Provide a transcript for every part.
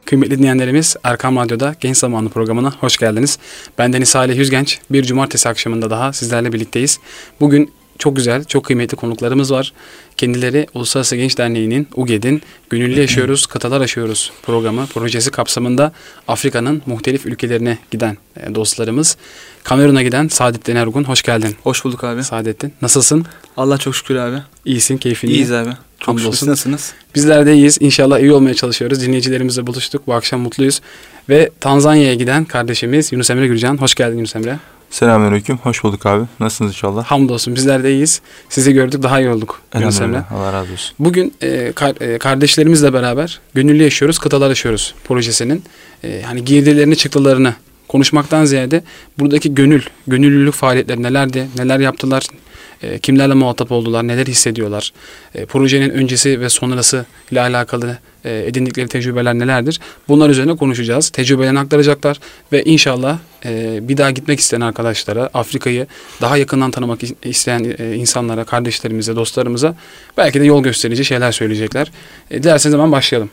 Kıymetli dinleyenlerimiz, Erkam Radyo'da Genç Zamanı programına hoş geldiniz. Ben Deniz Salih Yüzgenç. Bir cumartesi akşamında daha sizlerle birlikteyiz. Bugün çok güzel, çok kıymetli konuklarımız var. Kendileri Uluslararası Genç Derneği'nin, UGED'in Gönüllü Yaşıyoruz, Kıtalar Aşıyoruz projesi kapsamında Afrika'nın muhtelif ülkelerine giden dostlarımız. Kamerun'a giden Saadettin Ergun, hoş geldin. Hoş bulduk abi. Saadettin, nasılsın? Allah çok şükür abi. İyisin, keyfin iyi. İyiyiz abi. Çok şükür. Siz nasılsınız? Bizler de iyiyiz. İnşallah iyi olmaya çalışıyoruz. Dinleyicilerimizle buluştuk. Bu akşam mutluyuz. Ve Tanzanya'ya giden kardeşimiz Yunus Emre Gürcan. Hoş geldin Yunus Emre. Selamünaleyküm. Hoş bulduk abi. Nasılsınız inşallah? Hamdolsun. Bizler de iyiyiz. Sizi gördük. Daha iyi olduk Yunus Emre. Allah razı olsun. Bugün kardeşlerimizle beraber Gönüllü Yaşıyoruz, Kıtalar Aşıyoruz projesinin hani girdilerini, çıktılarını konuşmaktan ziyade buradaki gönüllülük faaliyetleri nelerdi, neler yaptılar, kimlerle muhatap oldular, neler hissediyorlar, projenin öncesi ve sonrası ile alakalı edindikleri tecrübeler nelerdir? Bunlar üzerine konuşacağız. Tecrübelerini aktaracaklar ve inşallah bir daha gitmek isteyen arkadaşlara, Afrika'yı daha yakından tanımak isteyen insanlara, kardeşlerimize, dostlarımıza belki de yol gösterici şeyler söyleyecekler. Dilerseniz hemen başlayalım.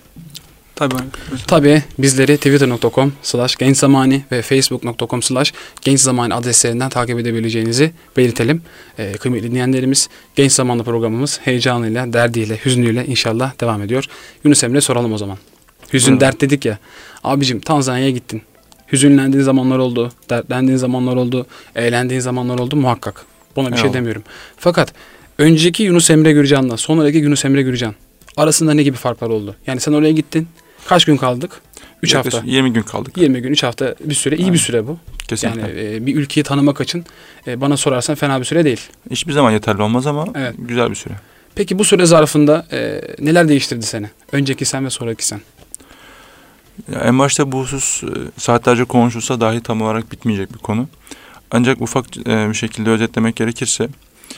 Tabii bizleri twitter.com/gençzamani ve facebook.com/gençzamani adreslerinden takip edebileceğinizi belirtelim. Kıymetli dinleyenlerimiz, Genç Zamanlı programımız heyecanıyla, derdiyle, hüznüyle inşallah devam ediyor. Yunus Emre soralım o zaman. Hüzün, dert dedik ya. Abicim Tanzanya'ya gittin. Hüzünlendiğin zamanlar oldu, dertlendiğin zamanlar oldu, eğlendiğin zamanlar oldu muhakkak. Buna bir şey demiyorum. Fakat önceki Yunus Emre Gürcan'la sonraki Yunus Emre Gürcan arasında ne gibi farklar oldu? Yani sen oraya gittin. Kaç gün kaldık? 3 hafta. 20 gün kaldık. 20 gün, 3 hafta bir süre. İyi bir süre bu. Kesinlikle. Yani bir ülkeyi tanımak için bana sorarsan fena bir süre değil. Hiçbir zaman yeterli olmaz ama güzel bir süre. Peki bu süre zarfında neler değiştirdi seni? Önceki sen ve sonraki sen. Ya en başta bu husus saatlerce konuşulsa dahi tam olarak bitmeyecek bir konu. Ancak ufak bir şekilde özetlemek gerekirse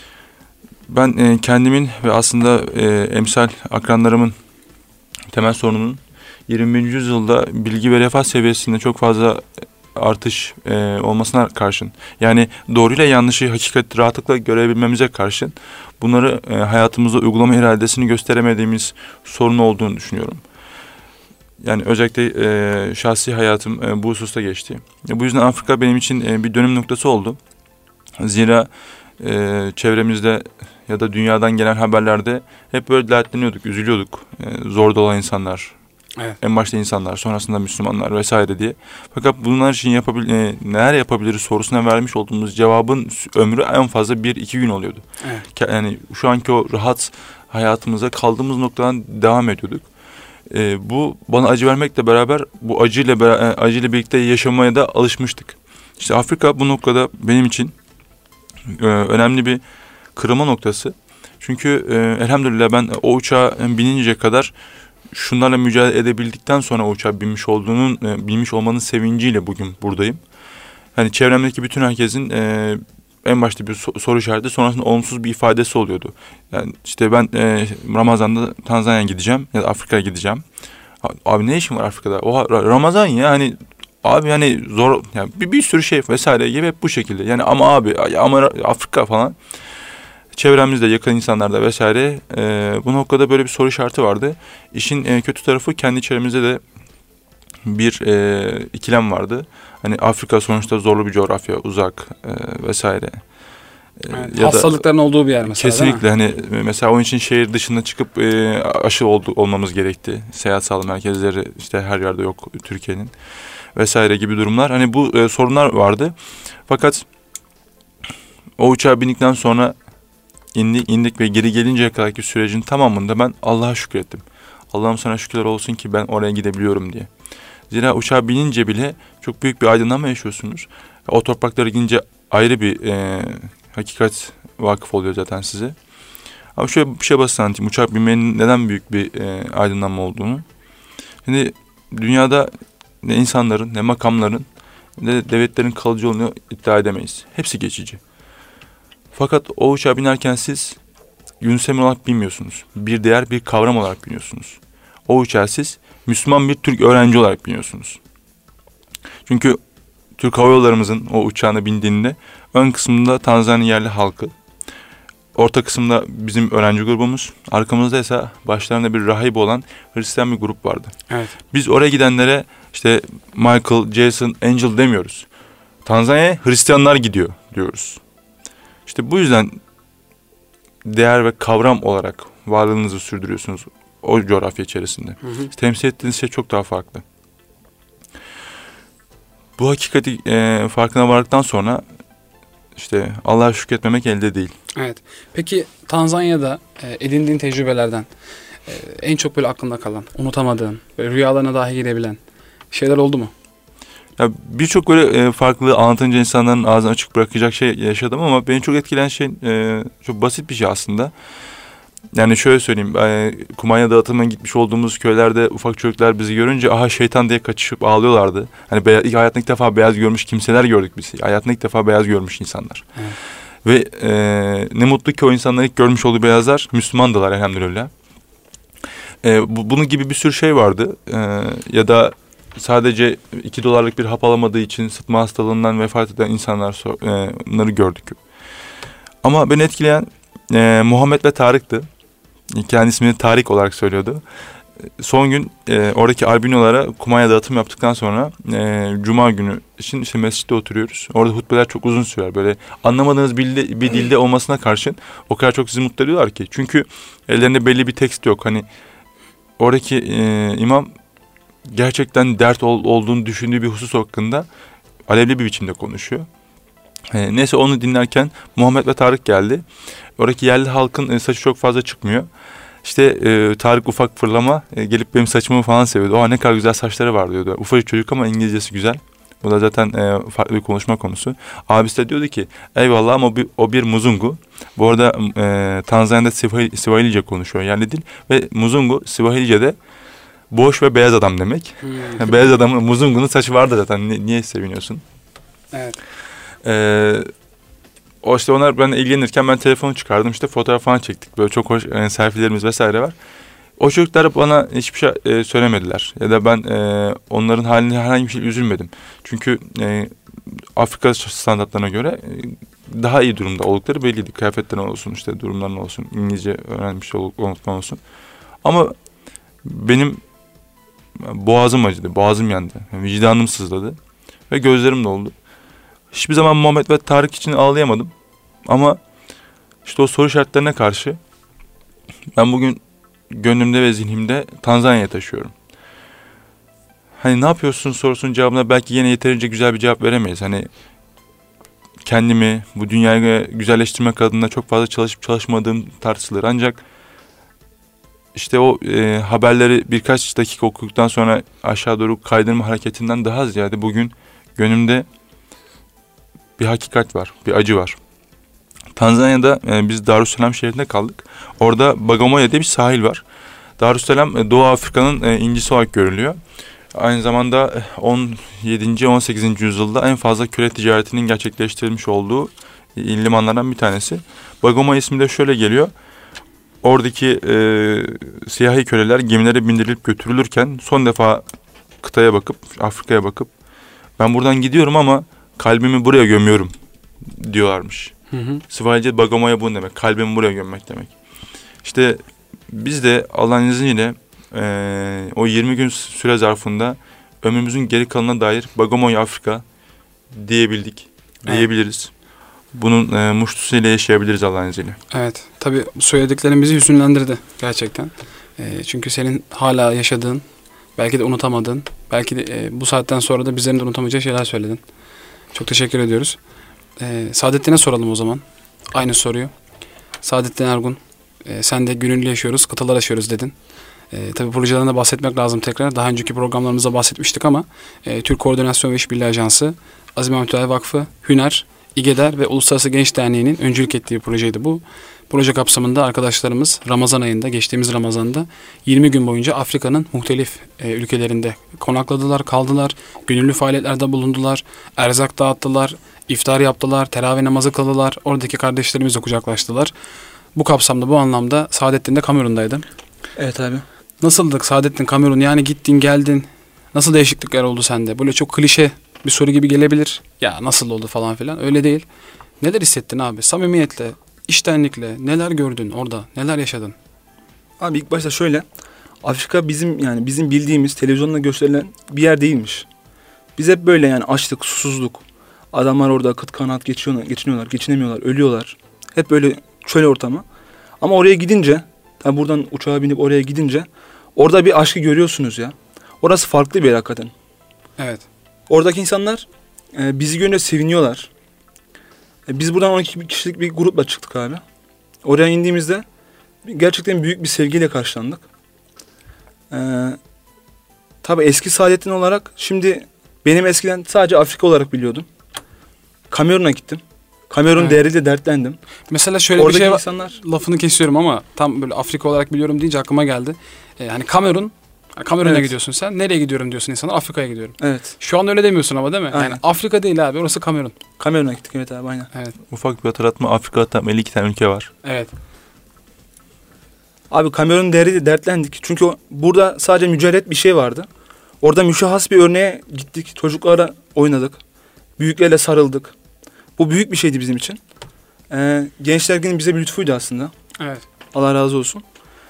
ben kendimin ve aslında emsal akranlarımın temel sorununun 21. yüzyılda bilgi ve refah seviyesinde çok fazla artış olmasına karşın, yani doğruyla yanlışı hakikati rahatlıkla görebilmemize karşın bunları hayatımızda uygulama iradesini gösteremediğimiz sorun olduğunu düşünüyorum. Yani özellikle şahsi hayatım bu hususta geçti. Bu yüzden Afrika benim için bir dönüm noktası oldu. Zira çevremizde ya da dünyadan gelen haberlerde hep böyle dertleniyorduk, üzülüyorduk. Zorda olan insanlar, en başta insanlar, sonrasında Müslümanlar vesaire diye. Fakat bunlar için neler yapabiliriz sorusuna vermiş olduğumuz cevabın ömrü en fazla 1-2 gün oluyordu. Evet. Yani şu anki o rahat hayatımıza kaldığımız noktadan devam ediyorduk. Bu bana acı vermekle beraber bu acıyla birlikte yaşamaya da alışmıştık. İşte Afrika bu noktada benim için önemli bir kırılma noktası. Çünkü elhamdülillah ben o uçağa bininceye kadar şunlarla mücadele edebildikten sonra o uçağa binmiş olmanın sevinciyle bugün buradayım. Yani çevremdeki bütün herkesin en başta bir soru işareti, sonrasında olumsuz bir ifadesi oluyordu. Yani işte ben Ramazan'da Tanzanya'ya gideceğim ya da Afrika'ya gideceğim. Abi ne işin var Afrika'da? O Ramazan ya hani abi yani zor yani bir sürü şey vesaire gibi hep bu şekilde. Yani ama abi ama Afrika falan. Çevremizde yakın insanlarda vesaire bu noktada böyle bir soru işareti vardı. İşin kötü tarafı kendi içerimizde de bir ikilem vardı. Hani Afrika sonuçta zorlu bir coğrafya, uzak vesaire. Evet, hastalıkların olduğu bir yer mesela. Kesinlikle hani mesela onun için şehir dışına çıkıp aşı olmamız gerekti. Seyahat sağlığı merkezleri işte her yerde yok Türkiye'nin vesaire gibi durumlar. Hani bu sorunlar vardı. Fakat o uçağa bindikten sonra indik ve geri gelinceye kadarki sürecin tamamında ben Allah'a şükrettim. Allah'ım sana şükürler olsun ki ben oraya gidebiliyorum diye. Zira uçağa binince bile çok büyük bir aydınlanma yaşıyorsunuz. O topraklara gidince ayrı bir hakikat vakıf oluyor zaten size. Ama şöyle bir şey basit anlatayım. Uçak binmenin neden büyük bir aydınlanma olduğunu. Şimdi dünyada ne insanların, ne makamların, ne de devletlerin kalıcı olduğunu iddia edemeyiz. Hepsi geçici. Fakat o uçağa binerken siz Yunus Emre olarak bilmiyorsunuz. Bir değer, bir kavram olarak biniyorsunuz. O uçağa siz Müslüman bir Türk öğrenci olarak biniyorsunuz. Çünkü Türk Hava Yollarımızın o uçağına bindiğinde ön kısmında Tanzanya yerli halkı, orta kısımda bizim öğrenci grubumuz. Arkamızda ise başlarında bir rahibe olan Hristiyan bir grup vardı. Evet. Biz oraya gidenlere işte Michael, Jason, Angel demiyoruz. Tanzanya'ya Hristiyanlar gidiyor diyoruz. İşte bu yüzden değer ve kavram olarak varlığınızı sürdürüyorsunuz o coğrafya içerisinde. Temsil ettiğiniz şey çok daha farklı. Bu hakikati farkına vardıktan sonra işte Allah'a şükretmemek elde değil. Evet. Peki Tanzanya'da edindiğin tecrübelerden en çok böyle aklında kalan, unutamadığın, böyle rüyalarına dahi girebilen şeyler oldu mu? Ya birçok böyle farklı anlatınca insanların ağzını açık bırakacak şey yaşadım ama beni çok etkileyen şey çok basit bir şey aslında. Yani şöyle söyleyeyim, kumanya dağıtımına gitmiş olduğumuz köylerde ufak çocuklar bizi görünce aha şeytan diye kaçışıp ağlıyorlardı. Hani hayatında ilk defa beyaz görmüş kimseler gördük biz. Hayatında ilk defa beyaz görmüş insanlar. Evet. Ve ne mutlu ki o insanların ilk görmüş olduğu beyazlar Müslümandılar elhamdülillah. Bunun gibi bir sürü şey vardı. Ya da sadece $2 bir hap alamadığı için sıtma hastalığından vefat eden insanları gördük. Ama beni etkileyen Muhammed ve Tarık'tı. Kendi ismini Tarık olarak söylüyordu. Son gün oradaki albinolara kumanya dağıtım yaptıktan sonra Cuma günü için işte mescitte oturuyoruz. Orada hutbeler çok uzun sürer. Böyle anlamadığınız bir dilde olmasına karşın o kadar çok sizi mutlu ediyorlar ki. Çünkü ellerinde belli bir tekst yok. Hani oradaki imam gerçekten dert olduğunu düşündüğü bir husus hakkında alevli bir biçimde konuşuyor. Neyse onu dinlerken Muhammed ve Tarık geldi. Oradaki yerli halkın saçı çok fazla çıkmıyor. İşte Tarık ufak fırlama gelip benim saçımı falan seviyordu. Oha ne kadar güzel saçları var diyordu. Ufacık çocuk ama İngilizcesi güzel. Bu da zaten farklı bir konuşma konusu. Abisi de diyordu ki eyvallah ama o bir Muzungu. Bu arada Tanzanya'da Swahilice konuşuyor yerli dil. Ve Muzungu Swahilice'de boş ve beyaz adam demek. Yani beyaz adamın Muzungu'nun saçı vardı zaten. Niye seviniyorsun? Evet. O işte onlar ben ilgilenirken ben telefonu çıkardım işte fotoğraf falan çektik. Böyle çok hoş selfie'lerimiz vesaire var. O çocuklar bana hiçbir şey söylemediler. Ya da ben onların haline herhangi bir şey üzülmedim. Çünkü Afrika standartlarına göre daha iyi durumda oldukları belliydi. Kıyafetlerine olsun işte durumlarına olsun. İngilizce öğrenmiş oldukları olsun. Ama benim boğazım acıdı. Boğazım yandı. Vicdanım sızladı. Ve gözlerim doldu. Hiçbir zaman Muhammed ve Tarık için ağlayamadım. Ama işte o soru işaretlerine karşı ben bugün gönlümde ve zihnimde Tanzanya'ya taşıyorum. Hani ne yapıyorsun sorusunun cevabına belki yine yeterince güzel bir cevap veremeyiz. Hani kendimi bu dünyayı güzelleştirmek adına çok fazla çalışıp çalışmadığım tartışılır. Ancak işte o haberleri birkaç dakika okuduktan sonra aşağı doğru kaydırma hareketinden daha ziyade bugün gönlümde bir hakikat var, bir acı var. Tanzanya'da biz Darüsselam şehrinde kaldık. Orada Bagamoyo diye bir sahil var. Darüsselam Doğu Afrika'nın incisi olarak görülüyor. Aynı zamanda 17. 18. yüzyılda en fazla köle ticaretinin gerçekleştirilmiş olduğu limanlardan bir tanesi. Bagamoyo ismi de şöyle geliyor. Oradaki siyahi köleler gemilere bindirilip götürülürken son defa kıtaya bakıp, Afrika'ya bakıp ben buradan gidiyorum ama kalbimi buraya gömüyorum diyorlarmış. Swahilice Bagamoyo bu demek. Kalbimi buraya gömmek demek. İşte biz de Allah'ın izniyle o 20 gün süre zarfında ömrümüzün geri kalanına dair Bagamoyo Afrika diyebildik. Diyebiliriz. Bunun muştusuyla yaşayabiliriz Allah'ın izniyle. Evet. Tabii söylediklerin bizi hüzünlendirdi gerçekten. Çünkü senin hala yaşadığın, belki de unutamadığın, belki de bu saatten sonra da bizlerin de unutamayacağı şeyler söyledin. Çok teşekkür ediyoruz. Saadettin'e soralım o zaman. Aynı soruyu. Saadettin Ergun, sen de gönüllü yaşıyoruz, kıtalar aşıyoruz dedin. Tabii projelerine bahsetmek lazım tekrar. Daha önceki programlarımızda bahsetmiştik ama Türk Koordinasyon ve İşbirliği Ajansı, Aziz Mahmut Ünal Vakfı, Hüner, İGEDER ve Uluslararası Genç Derneği'nin öncülük ettiği projeydi bu. Proje kapsamında arkadaşlarımız Ramazan ayında, geçtiğimiz Ramazan'da 20 gün boyunca Afrika'nın muhtelif ülkelerinde konakladılar, kaldılar, gönüllü faaliyetlerde bulundular, erzak dağıttılar, iftar yaptılar, teravih namazı kıldılar, oradaki kardeşlerimizle kucaklaştılar. Bu kapsamda, bu anlamda Saadettin de Kamerun'daydı. Evet abi. Nasıldık Saadettin Kamerun? Yani gittin geldin. Nasıl değişiklikler oldu sende? Böyle çok klişe bir soru gibi gelebilir. Ya nasıl oldu falan filan. Öyle değil. Neler hissettin abi? Samimiyetle içtenlikle neler gördün orada? Neler yaşadın? Abi ilk başta şöyle. Afrika bizim bildiğimiz televizyonda gösterilen bir yer değilmiş. Biz hep böyle yani açlık, susuzluk. Adamlar orada kıt kanaat geçiniyorlar, geçinemiyorlar, ölüyorlar. Hep böyle çöl ortamı. Ama oraya gidince, tabi buradan uçağa binip oraya gidince orada bir aşkı görüyorsunuz ya. Orası farklı bir yer hakikaten. Evet. Oradaki insanlar bizi görünce seviniyorlar. Biz buradan 12 kişilik bir grupla çıktık abi. Oraya indiğimizde gerçekten büyük bir sevgiyle karşılandık. Tabii eski Saadettin olarak şimdi benim eskiden sadece Afrika olarak biliyordum. Kamerun'a gittim. Kamerun değeriyle dertlendim. Mesela şöyle Oradaki bir şey var. insanlar... Lafını kesiyorum ama tam böyle Afrika olarak biliyorum deyince aklıma geldi. Hani Kamerun'a Evet. gidiyorsun sen. Nereye gidiyorum diyorsun insanlar. Afrika'ya gidiyorum. Evet. Şu an öyle demiyorsun ama değil mi? Aynen. Yani Afrika değil abi. Orası Kamerun. Kamerun'a gittik evet abi aynen. Evet. Ufak bir hatırlatma, Afrika'da tam 52 tane ülke var. Evet. Abi Kamerun değeriyle dertlendik. Çünkü burada sadece mücerret bir şey vardı. Orada müşahhas bir örneğe gittik. Çocuklara oynadık. Büyüklerle sarıldık. Bu büyük bir şeydi bizim için. Gençler Günü bize bir lütfuydu aslında. Evet. Allah razı olsun.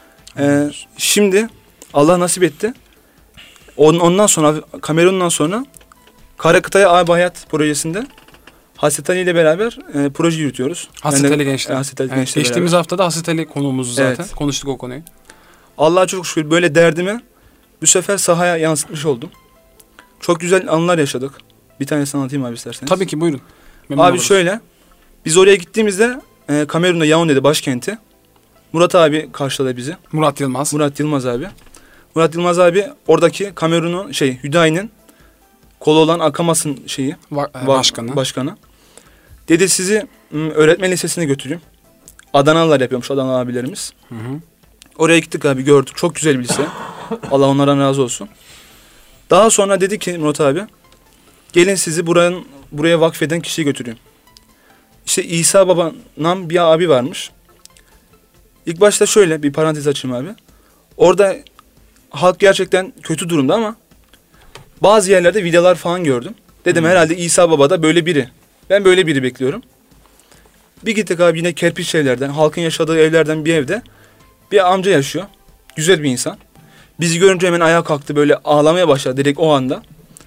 Şimdi Allah nasip etti. Ondan sonra Kamerun'dan sonra Karakıtaya Abi Hayat projesinde Hasret Ali ile beraber proje yürütüyoruz. Hasret Ali Gençler. Hasret Ali Evet, Gençler geçtiğimiz beraber. haftada Hasret Ali konuğumuz zaten. Evet. Konuştuk o konuyu. Allah'a çok şükür böyle derdimi bu sefer sahaya yansıtmış oldum. Çok güzel anılar yaşadık. Bir tanesini anlatayım abi isterseniz. Tabii ki buyurun. Memnun Abi oluruz. şöyle. Biz oraya gittiğimizde Kamerun'da Yaounde'de başkenti. Murat abi karşıladı bizi. Murat Yılmaz. Murat Yılmaz abi. Murat Yılmaz abi oradaki Kamerun'un Hüdayi'nin kolu olan Akamas'ın başkanı. Dedi sizi öğretmen lisesine götüreyim. Adanalılar yapıyormuş, Adanalı abilerimiz. Hı hı. Oraya gittik abi, gördük. Çok güzel bir lise. Allah onlardan razı olsun. Daha sonra dedi ki Murat abi, gelin sizi buraya vakfeden kişiyi götüreyim. İşte İsa Baba'nın bir abi varmış. İlk başta şöyle bir parantez açayım abi. Orada halk gerçekten kötü durumda ama bazı yerlerde villalar falan gördüm. Dedim herhalde İsa Baba da böyle biri. Ben böyle biri bekliyorum. Bir gittik abi yine kerpiç evlerden, halkın yaşadığı evlerden bir evde bir amca yaşıyor. Güzel bir insan. Bizi görünce hemen ayağa kalktı, böyle ağlamaya başladı direkt o anda.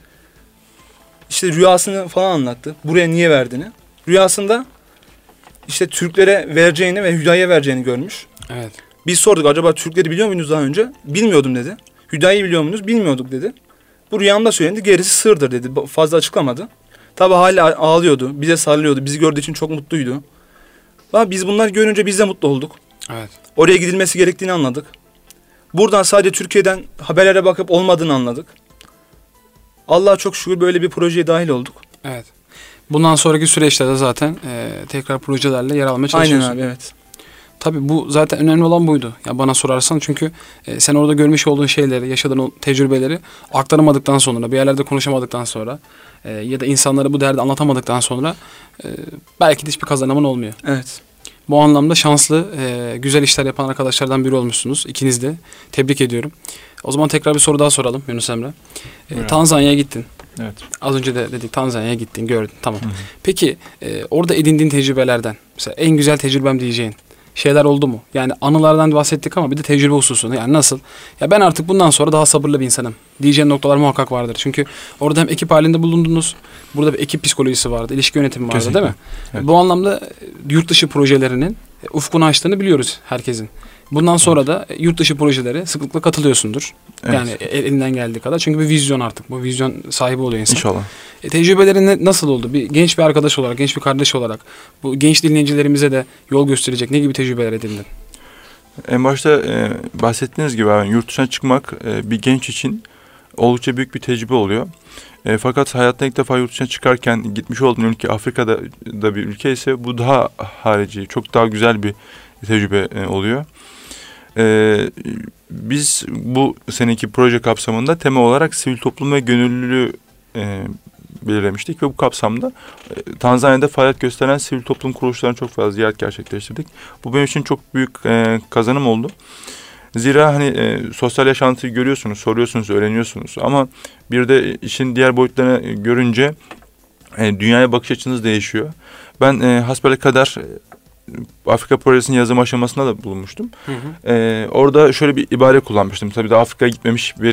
İşte rüyasını falan anlattı. Buraya niye verdiğini. Rüyasında işte Türklere vereceğini ve Hüdayi'ye vereceğini görmüş. Evet. Biz sorduk, acaba Türkleri biliyor muydunuz daha önce? Bilmiyordum dedi. Hüdayi'yi biliyor muydunuz? Bilmiyorduk dedi. Bu rüyamda söylendi, gerisi sırdır dedi. Fazla açıklamadı. Tabi hala ağlıyordu. Bize sarılıyordu. Bizi gördüğü için çok mutluydu. Ama biz bunları görünce biz de mutlu olduk. Evet. Oraya gidilmesi gerektiğini anladık. Buradan sadece Türkiye'den haberlere bakıp olmadığını anladık. Allah'a çok şükür böyle bir projeye dahil olduk. Evet. Bundan sonraki süreçte de zaten tekrar projelerle yer almaya çalışıyorsun. Aynen abi, evet. Tabii bu zaten önemli olan buydu. Ya bana sorarsan, çünkü sen orada görmüş olduğun şeyleri, yaşadığın o tecrübeleri aktaramadıktan sonra, bir yerlerde konuşamadıktan sonra ya da insanlara bu derdi anlatamadıktan sonra belki de hiçbir kazanımın olmuyor. Evet. Bu anlamda şanslı, güzel işler yapan arkadaşlardan biri olmuşsunuz. İkiniz de. Tebrik ediyorum. O zaman tekrar bir soru daha soralım Yunus Emre. Tanzanya'ya gittin. Evet. Az önce de dedik, Tanzanya'ya gittin, gördün. Tamam. Hı hı. Peki orada edindiğin tecrübelerden, mesela en güzel tecrübem diyeceğin şeyler oldu mu? Yani anılardan bahsettik ama bir de tecrübe hususunda. Yani nasıl? Ya ben artık bundan sonra daha sabırlı bir insanım diyeceğin noktalar muhakkak vardır. Çünkü orada hem ekip halinde bulundunuz. Burada bir ekip psikolojisi vardı. İlişki yönetimi vardı. Kesinlikle. Değil mi? Evet. Bu anlamda yurt dışı projelerinin ufkunu açtığını biliyoruz herkesin. Bundan sonra da yurt dışı projelere sıklıkla katılıyorsundur. Evet. Yani elinden geldiği kadar. Çünkü bir vizyon artık. Bu vizyon sahibi oluyor insan. İnşallah. Tecrübelerin nasıl oldu? Genç bir arkadaş olarak, genç bir kardeş olarak bu genç dinleyicilerimize de yol gösterecek ne gibi tecrübeler edindin? En başta bahsettiğiniz gibi abi, yurt dışına çıkmak bir genç için oldukça büyük bir tecrübe oluyor. Fakat hayatta ilk defa yurt dışına çıkarken gitmiş olduğun ülke Afrika'da da bir ülke ise bu daha harici, çok daha güzel bir tecrübe oluyor. Biz bu seneki proje kapsamında tema olarak sivil toplum ve gönüllülüğü belirlemiştik ve bu kapsamda Tanzanya'da faaliyet gösteren sivil toplum kuruluşlarına çok fazla ziyaret gerçekleştirdik. Bu benim için çok büyük kazanım oldu. Zira hani sosyal yaşantıyı görüyorsunuz, soruyorsunuz, öğreniyorsunuz ama bir de işin diğer boyutlarını görünce dünyaya bakış açınız değişiyor. Ben hasbelkader Afrika projesinin yazım aşamasında da bulunmuştum. Hı hı. Orada şöyle bir ibare kullanmıştım. Tabii de Afrika'ya gitmemiş bir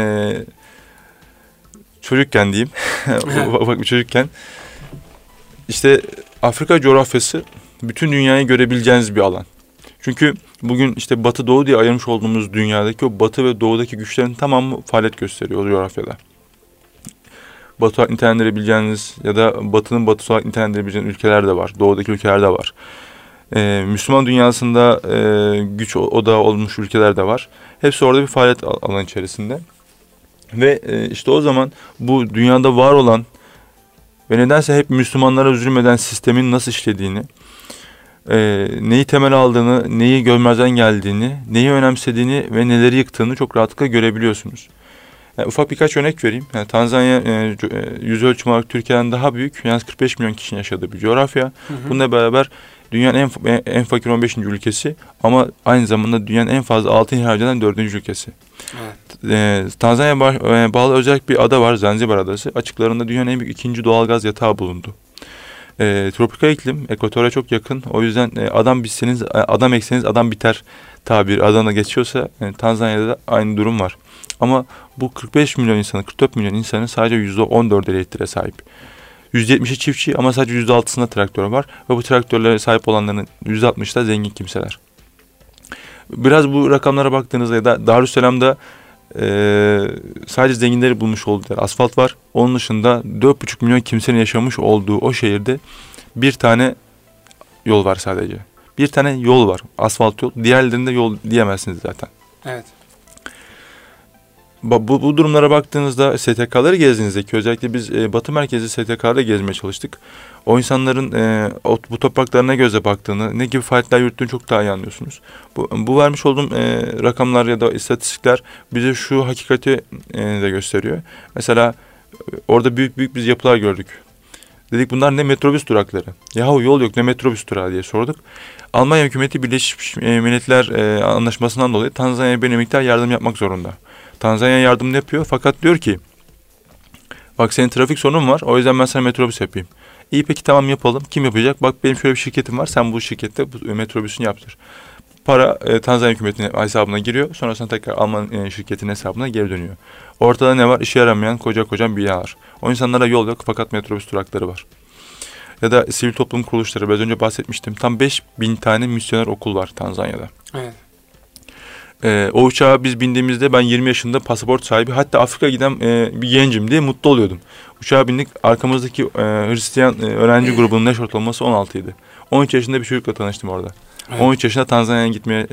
çocukken diyeyim. Ufak bir çocukken. İşte Afrika coğrafyası bütün dünyayı görebileceğiniz bir alan. Çünkü bugün işte Batı Doğu diye ayırmış olduğumuz dünyadaki o Batı ve Doğu'daki güçlerin tamamı faaliyet gösteriyor o coğrafyada. Batı olarak nitelendirebileceğiniz ya da Batı'nın Batısı olarak nitelendirebileceğiniz ülkeler de var. Doğu'daki ülkeler de var. Müslüman dünyasında güç odağı olmuş ülkeler de var. Hepsi orada bir faaliyet alanı içerisinde. Ve işte o zaman bu dünyada var olan ve nedense hep Müslümanlara zulmeden sistemin nasıl işlediğini, neyi temel aldığını, neyi görmezden geldiğini, neyi önemsediğini ve neleri yıktığını çok rahatlıkla görebiliyorsunuz. Yani ufak birkaç örnek vereyim. Yani Tanzanya yüz ölçümü olarak Türkiye'den daha büyük. Yalnız 45 milyon kişinin yaşadığı bir coğrafya. Hı hı. Bununla beraber dünyanın en fakir 15. ülkesi ama aynı zamanda dünyanın en fazla altın ihraç eden 4. ülkesi. Evet. Tanzanya'ya bağlı özel bir ada var, Zanzibar Adası. Açıklarında dünyanın en büyük ikinci doğalgaz yatağı bulundu. Tropikal iklim, ekvatora çok yakın. O yüzden adam ekseniz adam biter tabir Adana geçiyorsa Tanzanya'da da aynı durum var. Ama bu 45 milyon insanın, 44 milyon insanın sadece %14 elektriğe sahip. %70'i çiftçi ama sadece %6'sında traktör var. Ve bu traktörlere sahip olanların %60'ı da zengin kimseler. Biraz bu rakamlara baktığınızda ya da Darüsselam'da sadece zenginleri bulmuş olduğu asfalt var. Onun dışında 4,5 milyon kimsenin yaşamış olduğu o şehirde bir tane yol var sadece. Bir tane yol var. Asfalt yol. Diğerlerinde yol diyemezsiniz zaten. Evet. Bu durumlara baktığınızda STK'ları gezdiğinizdeki özellikle biz Batı merkezli STK'ları gezmeye çalıştık. O insanların bu topraklarına göze baktığını, ne gibi faaliyetler yürüttüğünü çok daha iyi anlıyorsunuz. Bu vermiş olduğum rakamlar ya da istatistikler bize şu hakikati de gösteriyor. Mesela orada büyük biz yapılar gördük. Dedik bunlar ne metrobüs durakları. Yahu yol yok ne metrobüs durağı diye sorduk. Almanya hükümeti Birleşmiş Milletler Anlaşması'ndan dolayı Tanzanya'ya bir miktar yardım yapmak zorunda. Tanzanya yardım yapıyor fakat diyor ki bak senin trafik sorunun var o yüzden ben sana metrobüs yapayım. İyi peki tamam yapalım. Kim yapacak? Bak benim şöyle bir şirketim var sen bu şirkette bu metrobüsünü yaptır. Para Tanzanya hükümetinin hesabına giriyor. Sonrasında tekrar Alman şirketinin hesabına geri dönüyor. Ortada ne var? İşe yaramayan koca binalar. O insanlara yol yok fakat metrobüs durakları var. Ya da sivil toplum kuruluşları biraz önce bahsetmiştim. Tam 5.000 tane misyoner okul var Tanzanya'da. Evet. O uçağa biz bindiğimizde ben 20 yaşında pasaport sahibi hatta Afrika'ya giden bir gencim diye mutlu oluyordum. Uçağa bindik arkamızdaki Hristiyan öğrenci grubunun yaş ortalaması 16 idi. 13 yaşında bir çocukla tanıştım orada. Evet. 13 yaşında Tanzanya'ya gitmeye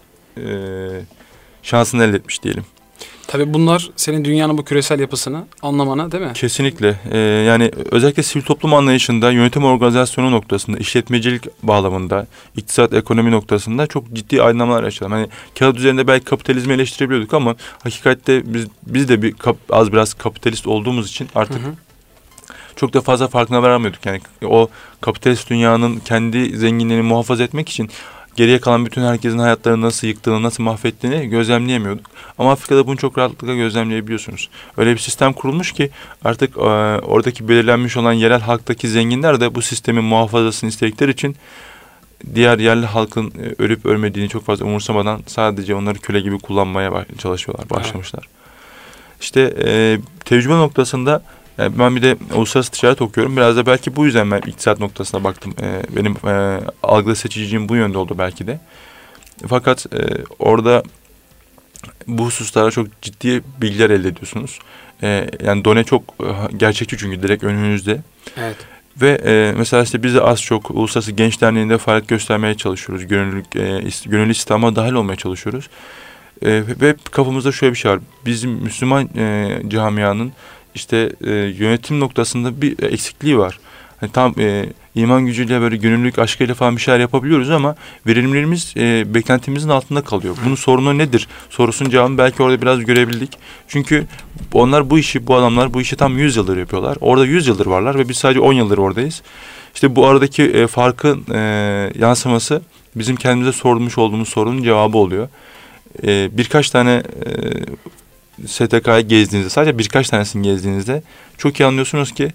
şansını elde etmiş diyelim. Tabii bunlar senin dünyanın bu küresel yapısını anlamana değil mi? Kesinlikle. Yani özellikle sivil toplum anlayışında, yönetim organizasyonu noktasında, işletmecilik bağlamında, iktisat, ekonomi noktasında çok ciddi aydınlanmalar yaşadım. Hani kağıt üzerinde belki kapitalizmi eleştirebiliyorduk ama hakikatte biz de az biraz kapitalist olduğumuz için artık çok da fazla farkına varamıyorduk. Yani o kapitalist dünyanın kendi zenginliğini muhafaza etmek için geriye kalan bütün herkesin hayatlarını nasıl yıktığını, nasıl mahvettiğini gözlemleyemiyorduk. Ama Afrika'da bunu çok rahatlıkla gözlemleyebiliyorsunuz. Öyle bir sistem kurulmuş ki artık oradaki belirlenmiş olan yerel halktaki zenginler de bu sistemin muhafazasını istedikleri için diğer yerli halkın ölüp ölmediğini çok fazla umursamadan sadece onları köle gibi kullanmaya başlamışlar. İşte tecrübe noktasında ben bir de uluslararası ticaret okuyorum. Biraz da belki bu yüzden ben iktisat noktasına baktım. Benim algıda seçiciliğim bu yönde oldu belki de. Fakat orada bu hususlara çok ciddi bilgiler elde ediyorsunuz. Yani done çok gerçekçi çünkü direkt önünüzde. Evet. Ve mesela işte biz de az çok Uluslararası Genç Derneği'nde faaliyet göstermeye çalışıyoruz. Gönüllü istihdama dahil olmaya çalışıyoruz. Ve kafamızda şöyle bir şey var. Bizim Müslüman camianın işte yönetim noktasında bir eksikliği var. Hani tam iman gücüyle böyle gönüllülük aşkıyla falan bir şeyler yapabiliyoruz ama verimlerimiz beklentimizin altında kalıyor. Bunun sorunu nedir? Sorusunun cevabını belki orada biraz görebildik. Çünkü bu adamlar bu işi tam 100 yıldır yapıyorlar. Orada 100 yıldır varlar ve biz sadece 10 yıldır oradayız. İşte bu aradaki farkın yansıması bizim kendimize sormuş olduğumuz sorunun cevabı oluyor. Birkaç tane STK'yı gezdiğinizde, sadece birkaç tanesini gezdiğinizde çok iyi anlıyorsunuz ki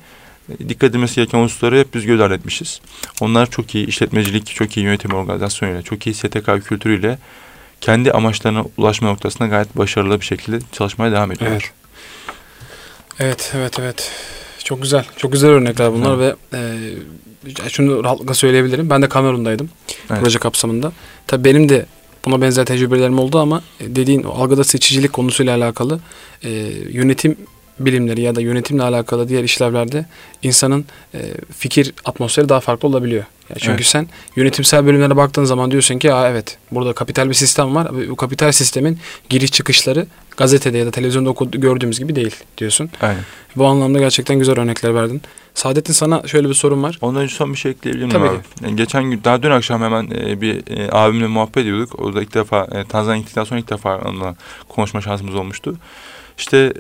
dikkat edilmesi gereken hususları hep biz göz ardı etmişiz. Onlar çok iyi işletmecilik, çok iyi yönetim organizasyonuyla, çok iyi STK kültürüyle kendi amaçlarına ulaşma noktasında gayet başarılı bir şekilde çalışmaya devam ediyorlar. Evet. Çok güzel. Çok güzel örnekler bunlar ve şunu rahatlıkla söyleyebilirim. Ben de Kamerun'daydım proje kapsamında. Tabii benim de buna benzer tecrübelerim oldu ama dediğin o algıda seçicilik konusuyla alakalı yönetim bilimleri ya da yönetimle alakalı diğer işlevlerde insanın fikir atmosferi daha farklı olabiliyor. Yani çünkü sen yönetimsel bölümlere baktığın zaman diyorsun ki evet burada kapital bir sistem var. Bu kapital sistemin giriş çıkışları gazetede ya da televizyonda gördüğümüz gibi değil diyorsun. Aynen. Bu anlamda gerçekten güzel örnekler verdin. Saadettin, sana şöyle bir sorum var. Ondan önce son bir şey ekleyebilir miyim Tabii abi? Yani geçen gün, daha dün akşam hemen bir abimle muhabbet ediyorduk. O da ilk defa Tanzanya gittikten sonra ilk defa onunla konuşma şansımız olmuştu. İşte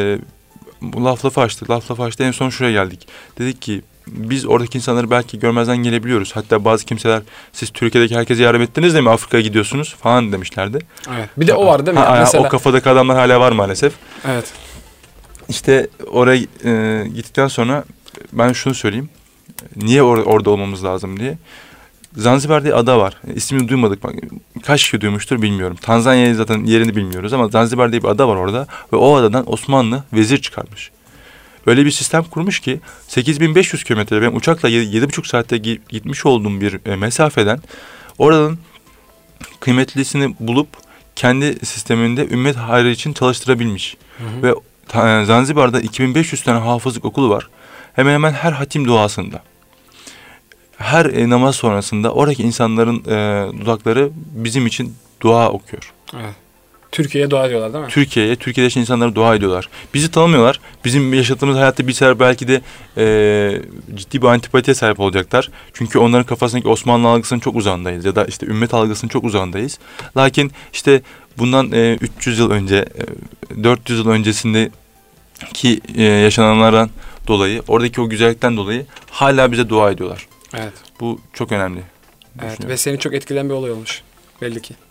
bu lafı açtı. En son şuraya geldik. Dedik ki biz oradaki insanları belki görmezden gelebiliyoruz. Hatta bazı kimseler siz Türkiye'deki herkese yardım ettiniz de mi Afrika'ya gidiyorsunuz falan demişlerdi. Evet. Bir de o var değil mi? Mesela... O kafadaki adamlar hala var maalesef. Evet. İşte oraya gittikten sonra ben şunu söyleyeyim. Niye orada olmamız lazım diye. Zanzibar diye ada var. İsmini duymadık. Kaç kişi duymuştur bilmiyorum. Tanzanya'yı zaten yerini bilmiyoruz ama Zanzibar diye bir ada var orada. Ve o adadan Osmanlı vezir çıkarmış. Öyle bir sistem kurmuş ki 8500 kilometre, ben uçakla 7,5 saatte gitmiş olduğum bir mesafeden oradan kıymetlisini bulup kendi sisteminde ümmet hayrı için çalıştırabilmiş. Ve Zanzibar'da 2500 tane hafızlık okulu var. Hemen hemen her hatim duasında, her namaz sonrasında oradaki insanların dudakları bizim için dua okuyor. Evet. Türkiye'ye dua ediyorlar değil mi? Türkiye'de yaşayan insanlara dua ediyorlar. Bizi tanımıyorlar. Bizim yaşadığımız hayatta bir sefer belki de ciddi bir antipatiye sahip olacaklar. Çünkü onların kafasındaki Osmanlı algısının çok uzağındayız. Ya da işte ümmet algısının çok uzağındayız. Lakin işte bundan 300 yıl önce, 400 yıl öncesindeki yaşananlardan dolayı, oradaki o güzellikten dolayı hala bize dua ediyorlar. Evet. Bu çok önemli. Evet ve seni çok etkileyen bir olay olmuş belli ki.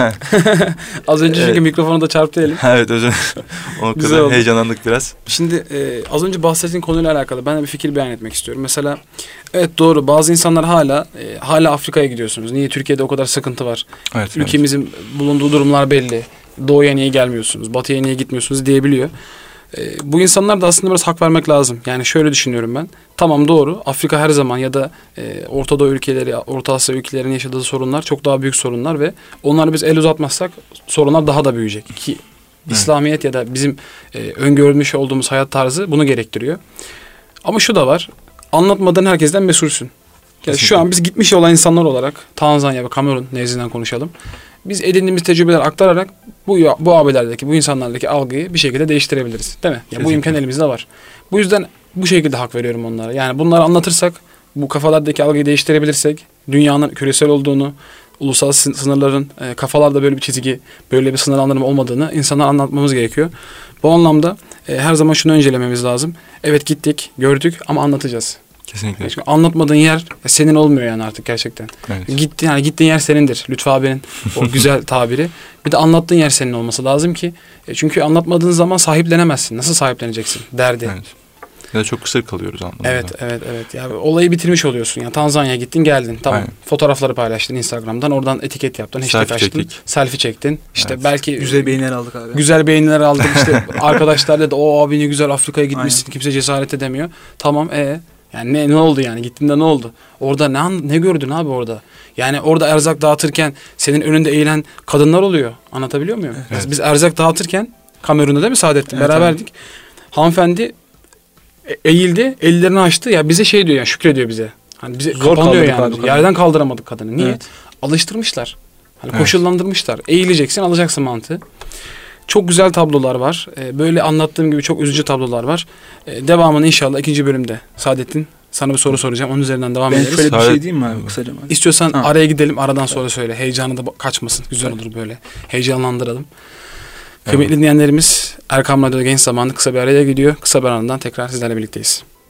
Az önce çünkü mikrofonu da çarptı elim. Evet, özür o kadar heyecanlandık biraz. Şimdi az önce bahsettiğin konuyla alakalı ben de bir fikir beyan etmek istiyorum. Mesela evet doğru, bazı insanlar hala Afrika'ya gidiyorsunuz. Niye? Türkiye'de o kadar sıkıntı var. Evet, ülkemizin bulunduğu durumlar belli. Doğuya niye gelmiyorsunuz? Batıya niye gitmiyorsunuz diyebiliyor. Bu insanlar da aslında biraz hak vermek lazım. Yani şöyle düşünüyorum ben. Tamam doğru. Afrika her zaman ya da Orta Doğu ülkeleri, Orta Asya ülkelerinin yaşadığı sorunlar çok daha büyük sorunlar ve onları biz el uzatmazsak sorunlar daha da büyüyecek. Ki İslamiyet ya da bizim öngörmüş olduğumuz hayat tarzı bunu gerektiriyor. Ama şu da var. Anlatmadan herkesten mesulsün. Yani şu an biz gitmiş olan insanlar olarak Tanzanya ve Kamerun nezdinden konuşalım. Biz edindiğimiz tecrübeler aktararak bu abilerdeki, bu insanlardaki algıyı bir şekilde değiştirebiliriz. Değil mi? Yani bu imkan elimizde var. Bu yüzden bu şekilde hak veriyorum onlara. Yani bunları anlatırsak, bu kafalardaki algıyı değiştirebilirsek, dünyanın küresel olduğunu, ulusal sınırların kafalarda böyle bir çizgi, böyle bir sınırlandırma olmadığını insanlara anlatmamız gerekiyor. Bu anlamda her zaman şunu öncelememiz lazım. Evet gittik, gördük ama anlatacağız. Kesinlikle. Çünkü anlatmadığın yer senin olmuyor yani artık gerçekten. Evet. Gittiğin yer senindir. Lütfü abinin o güzel tabiri. Bir de anlattığın yer senin olması lazım ki. Çünkü anlatmadığın zaman sahiplenemezsin. Nasıl sahipleneceksin derdi. Evet. Ya da çok kısır kalıyoruz anlamında. Evet. Yani olayı bitirmiş oluyorsun. Yani Tanzanya'ya gittin, geldin. Tamam. Aynen. Fotoğrafları paylaştın Instagram'dan. Oradan etiket yaptın. Hashtag açtın. Selfie çektin. İşte belki güzel beğeniler aldık abi. Güzel beğeniler aldık. İşte arkadaşlar dedi o abi ne güzel Afrika'ya gitmişsin. Aynen. Kimse cesaret edemiyor. Tamam yani ne oldu yani? Gittiğinde ne oldu? Orada ne gördün abi orada? Yani orada erzak dağıtırken senin önünde eğilen kadınlar oluyor. Anlatabiliyor muyum? Evet. Biz erzak dağıtırken Kamerun'da değil mi Saadettin? Evet, beraberdik. Evet. Hanımefendi eğildi, ellerini açtı. Ya bize şey diyor yani, şükrediyor bize. Hani bize zor kapanıyor yani. Yerden kaldıramadık kadını. Niye? Evet. Alıştırmışlar. Hani koşullandırmışlar. Eğileceksin, alacaksın mantığı. Çok güzel tablolar var. Böyle anlattığım gibi çok üzücü tablolar var. Devamını inşallah 2. bölümde. Saadettin, sana bir soru soracağım. Onun üzerinden devam ederiz. Ben şöyle bir şey diyeyim mi abi? Kısaca. İstiyorsan araya gidelim. Aradan sonra söyle. Heyecanı da kaçmasın. Güzel olur böyle. Heyecanlandıralım. Kıymetli dinleyenlerimiz, Erkam Radyo'da Genç Zamanı kısa bir araya gidiyor. Kısa bir aradan tekrar sizlerle birlikteyiz.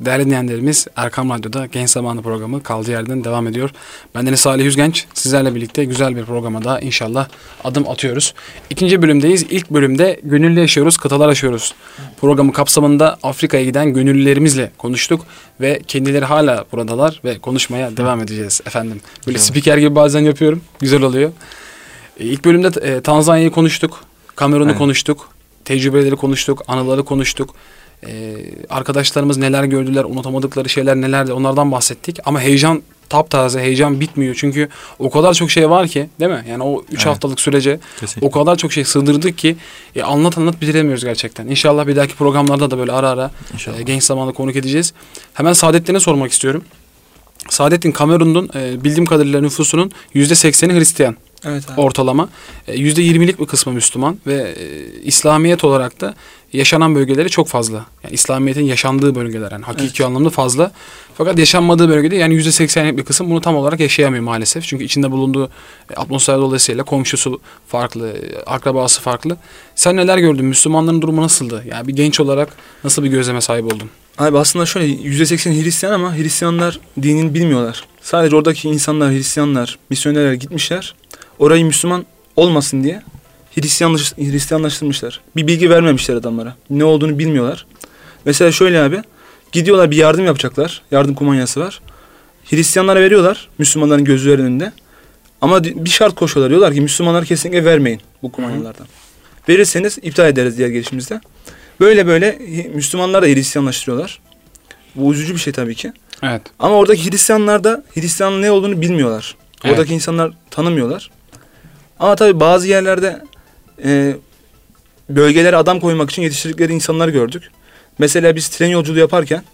Değerli dinleyenlerimiz, Erkam Radyo'da Genç Zamanı programı kaldığı yerden devam ediyor. Bendeniz Salih Yüzgenç. Sizlerle birlikte güzel bir programa da inşallah adım atıyoruz. İkinci bölümdeyiz. İlk bölümde gönüllü yaşıyoruz, kıtalar aşıyoruz. Programı kapsamında Afrika'ya giden gönüllülerimizle konuştuk ve kendileri hala buradalar ve konuşmaya devam edeceğiz efendim. Böyle spiker gibi bazen yapıyorum. Güzel oluyor. İlk bölümde Tanzanya'yı konuştuk, Kamerun'u konuştuk, tecrübeleri konuştuk, anıları konuştuk. Arkadaşlarımız neler gördüler, unutamadıkları şeyler nelerdi, onlardan bahsettik. Ama heyecan taptaze, heyecan bitmiyor. Çünkü o kadar çok şey var ki, değil mi? Yani o 3 haftalık sürece kesinlikle o kadar çok şey sığdırdık ki anlat bitiremiyoruz gerçekten. İnşallah bir dahaki programlarda da böyle ara ara genç zamanlı konuk edeceğiz. Hemen Saadettin'e sormak istiyorum. Saadettin, Kamerun'un bildiğim kadarıyla nüfusunun %80'i Hristiyan. Evet abi. Ortalama. %20'lik bir kısmı Müslüman ve İslamiyet olarak da yaşanan bölgeleri çok fazla. Yani İslamiyet'in yaşandığı bölgeler, yani hakiki anlamda fazla. Fakat yaşanmadığı bölgede yani %80'lik bir kısım bunu tam olarak yaşayamıyor maalesef. Çünkü içinde bulunduğu atmosfer dolayısıyla komşusu farklı, akrabası farklı. Sen neler gördün? Müslümanların durumu nasıldı? Yani bir genç olarak nasıl bir gözleme sahip oldun? Abi aslında şöyle, %80 Hristiyan ama Hristiyanlar dinini bilmiyorlar. Sadece oradaki insanlar, Hristiyanlar, misyonerler gitmişler. Orayı Müslüman olmasın diye Hristiyanlaştırmışlar. Bir bilgi vermemişler adamlara. Ne olduğunu bilmiyorlar. Mesela şöyle abi, gidiyorlar bir yardım yapacaklar. Yardım kumanyası var. Hristiyanlara veriyorlar Müslümanların gözleri önünde. Ama bir şart koşuyorlar. Diyorlar ki Müslümanlara kesinlikle vermeyin bu kumanyalardan. Verirseniz iptal ederiz diğer gelişimizde. Böyle Müslümanlar da Hristiyanlaştırıyorlar. Bu üzücü bir şey tabii ki. Evet. Ama oradaki Hristiyanlar da Hristiyanın ne olduğunu bilmiyorlar. Oradaki insanlar tanımıyorlar. Ama tabii bazı yerlerde bölgelere adam koymak için yetiştirdikleri insanlar gördük. Mesela biz tren yolculuğu yaparken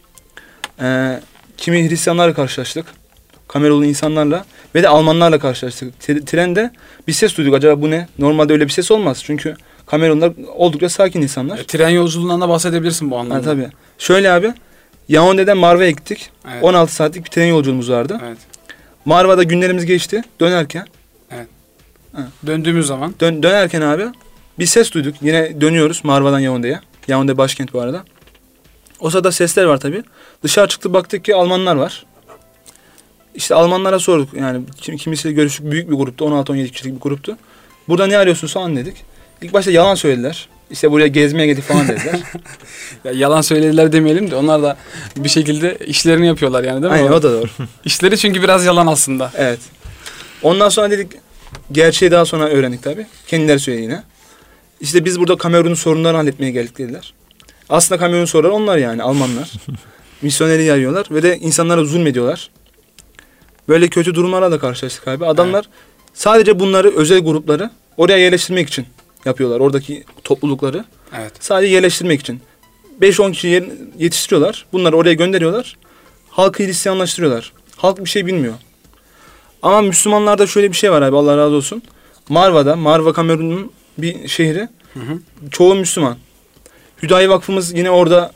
kimi Hristiyanlarla karşılaştık. Kamerunlu insanlarla ve de Almanlarla karşılaştık. Trende bir ses duyduk. Acaba bu ne? Normalde öyle bir ses olmaz. Çünkü Kamerunlar oldukça sakin insanlar. Tren yolculuğundan da bahsedebilirsin bu anlamda. Tabii. Şöyle abi, Yaounde'den Marva'ya gittik. Evet. 16 saatlik bir tren yolculuğumuz vardı. Evet. Marva'da günlerimiz geçti. Dönerken. Döndüğümüz zaman. Dönerken abi bir ses duyduk. Yine dönüyoruz Marva'dan Yaounde'ye. Yaounde başkent bu arada. O sırada sesler var tabii. Dışarı çıktık, baktık ki Almanlar var. İşte Almanlara sorduk. Yani kimisiyle görüştük. Büyük bir gruptu. 16-17 kişilik bir gruptu. Burada ne arıyorsunuz falan dedik. İlk başta yalan söylediler. İşte buraya gezmeye geldik falan dediler. Ya yalan söylediler demeyelim de onlar da bir şekilde işlerini yapıyorlar yani, değil mi? Aynen, o da doğru. İşleri çünkü biraz yalan aslında. Evet. Ondan sonra dedik, gerçeği daha sonra öğrendik tabii. Kendileri söyledi yine. İşte biz burada Kamerun'un sorunlarını halletmeye geldik dediler. Aslında Kamerun'un sorunları onlar, yani Almanlar. Misyoneri yayıyorlar ve de insanlara zulmediyorlar. Böyle kötü durumlarla da karşılaştık abi. Adamlar sadece bunları, özel grupları oraya yerleştirmek için yapıyorlar. Oradaki toplulukları. Evet. Sadece yerleştirmek için. 5-10 kişi yetiştiriyorlar. Bunları oraya gönderiyorlar. Halkı Hristiyanlaştırıyorlar. Halk bir şey bilmiyor. Ama Müslümanlarda şöyle bir şey var abi, Allah razı olsun. Marva Kamerun'un bir şehri. Çoğu Müslüman. Hüdayi Vakfımız yine orada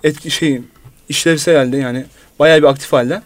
işlevsel halde, yani bayağı bir aktif halde.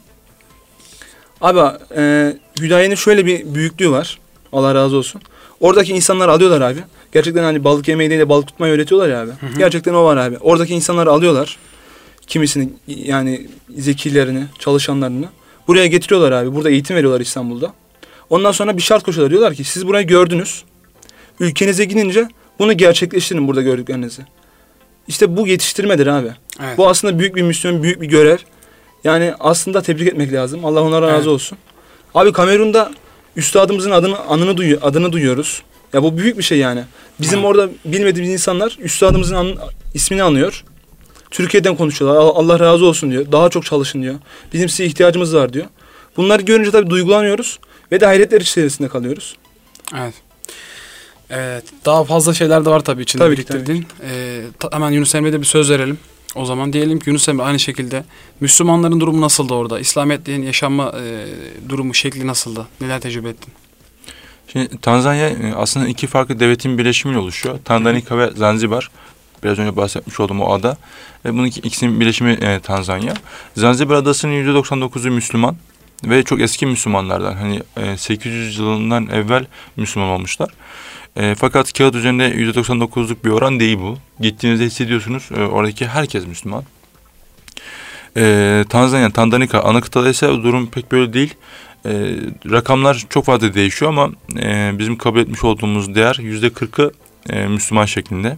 Abi Hüdayi'nin şöyle bir büyüklüğü var. Allah razı olsun. Oradaki insanları alıyorlar abi. Gerçekten hani balık yemeyi değil de balık tutmayı öğretiyorlar ya abi. Gerçekten o var abi. Oradaki insanları alıyorlar. Kimisini, yani zekilerini, çalışanlarını buraya getiriyorlar abi. Burada eğitim veriyorlar İstanbul'da. Ondan sonra bir şart koşuyorlar. Diyorlar ki siz burayı gördünüz. Ülkenize gidince bunu gerçekleştirin, burada gördüklerinizi. İşte bu yetiştirmedir abi. Evet. Bu aslında büyük bir misyon, büyük bir görev. Yani aslında tebrik etmek lazım. Allah onlara razı olsun. Abi Kamerun'da üstadımızın adını duyuyoruz. Ya bu büyük bir şey yani. Bizim orada bilmediğimiz insanlar üstadımızın ismini anıyor. Türkiye'den konuşuyorlar. Allah razı olsun diyor. Daha çok çalışın diyor. Bizim size ihtiyacımız var diyor. Bunları görünce tabii duygulanıyoruz ve de hayretler içerisinde kalıyoruz. Evet. Evet. Daha fazla şeyler de var tabii içinde tabii biriktirdiğin. Hemen Yunus Emre'ye de bir söz verelim. O zaman diyelim ki Yunus Emre aynı şekilde Müslümanların durumu nasıldı orada? İslamiyet'in yaşanma durumu, şekli nasıldı? Neler tecrübe ettin? Şimdi Tanzanya aslında iki farklı devletin birleşimiyle oluşuyor. Tanganyika ve Zanzibar. Biraz önce bahsetmiş olduğum o ada. Ve bunun ikisinin birleşimi Tanzanya. Zanzibar adasının %99'u Müslüman. Ve çok eski Müslümanlardan. Hani 800 yılından evvel Müslüman olmuşlar. Fakat kağıt üzerinde %99'luk bir oran değil bu. Gittiğinizde hissediyorsunuz oradaki herkes Müslüman. Tanzanya, Tanganyika ana kıtada ise durum pek böyle değil. Rakamlar çok fazla değişiyor ama bizim kabul etmiş olduğumuz değer %40'ı Müslüman şeklinde.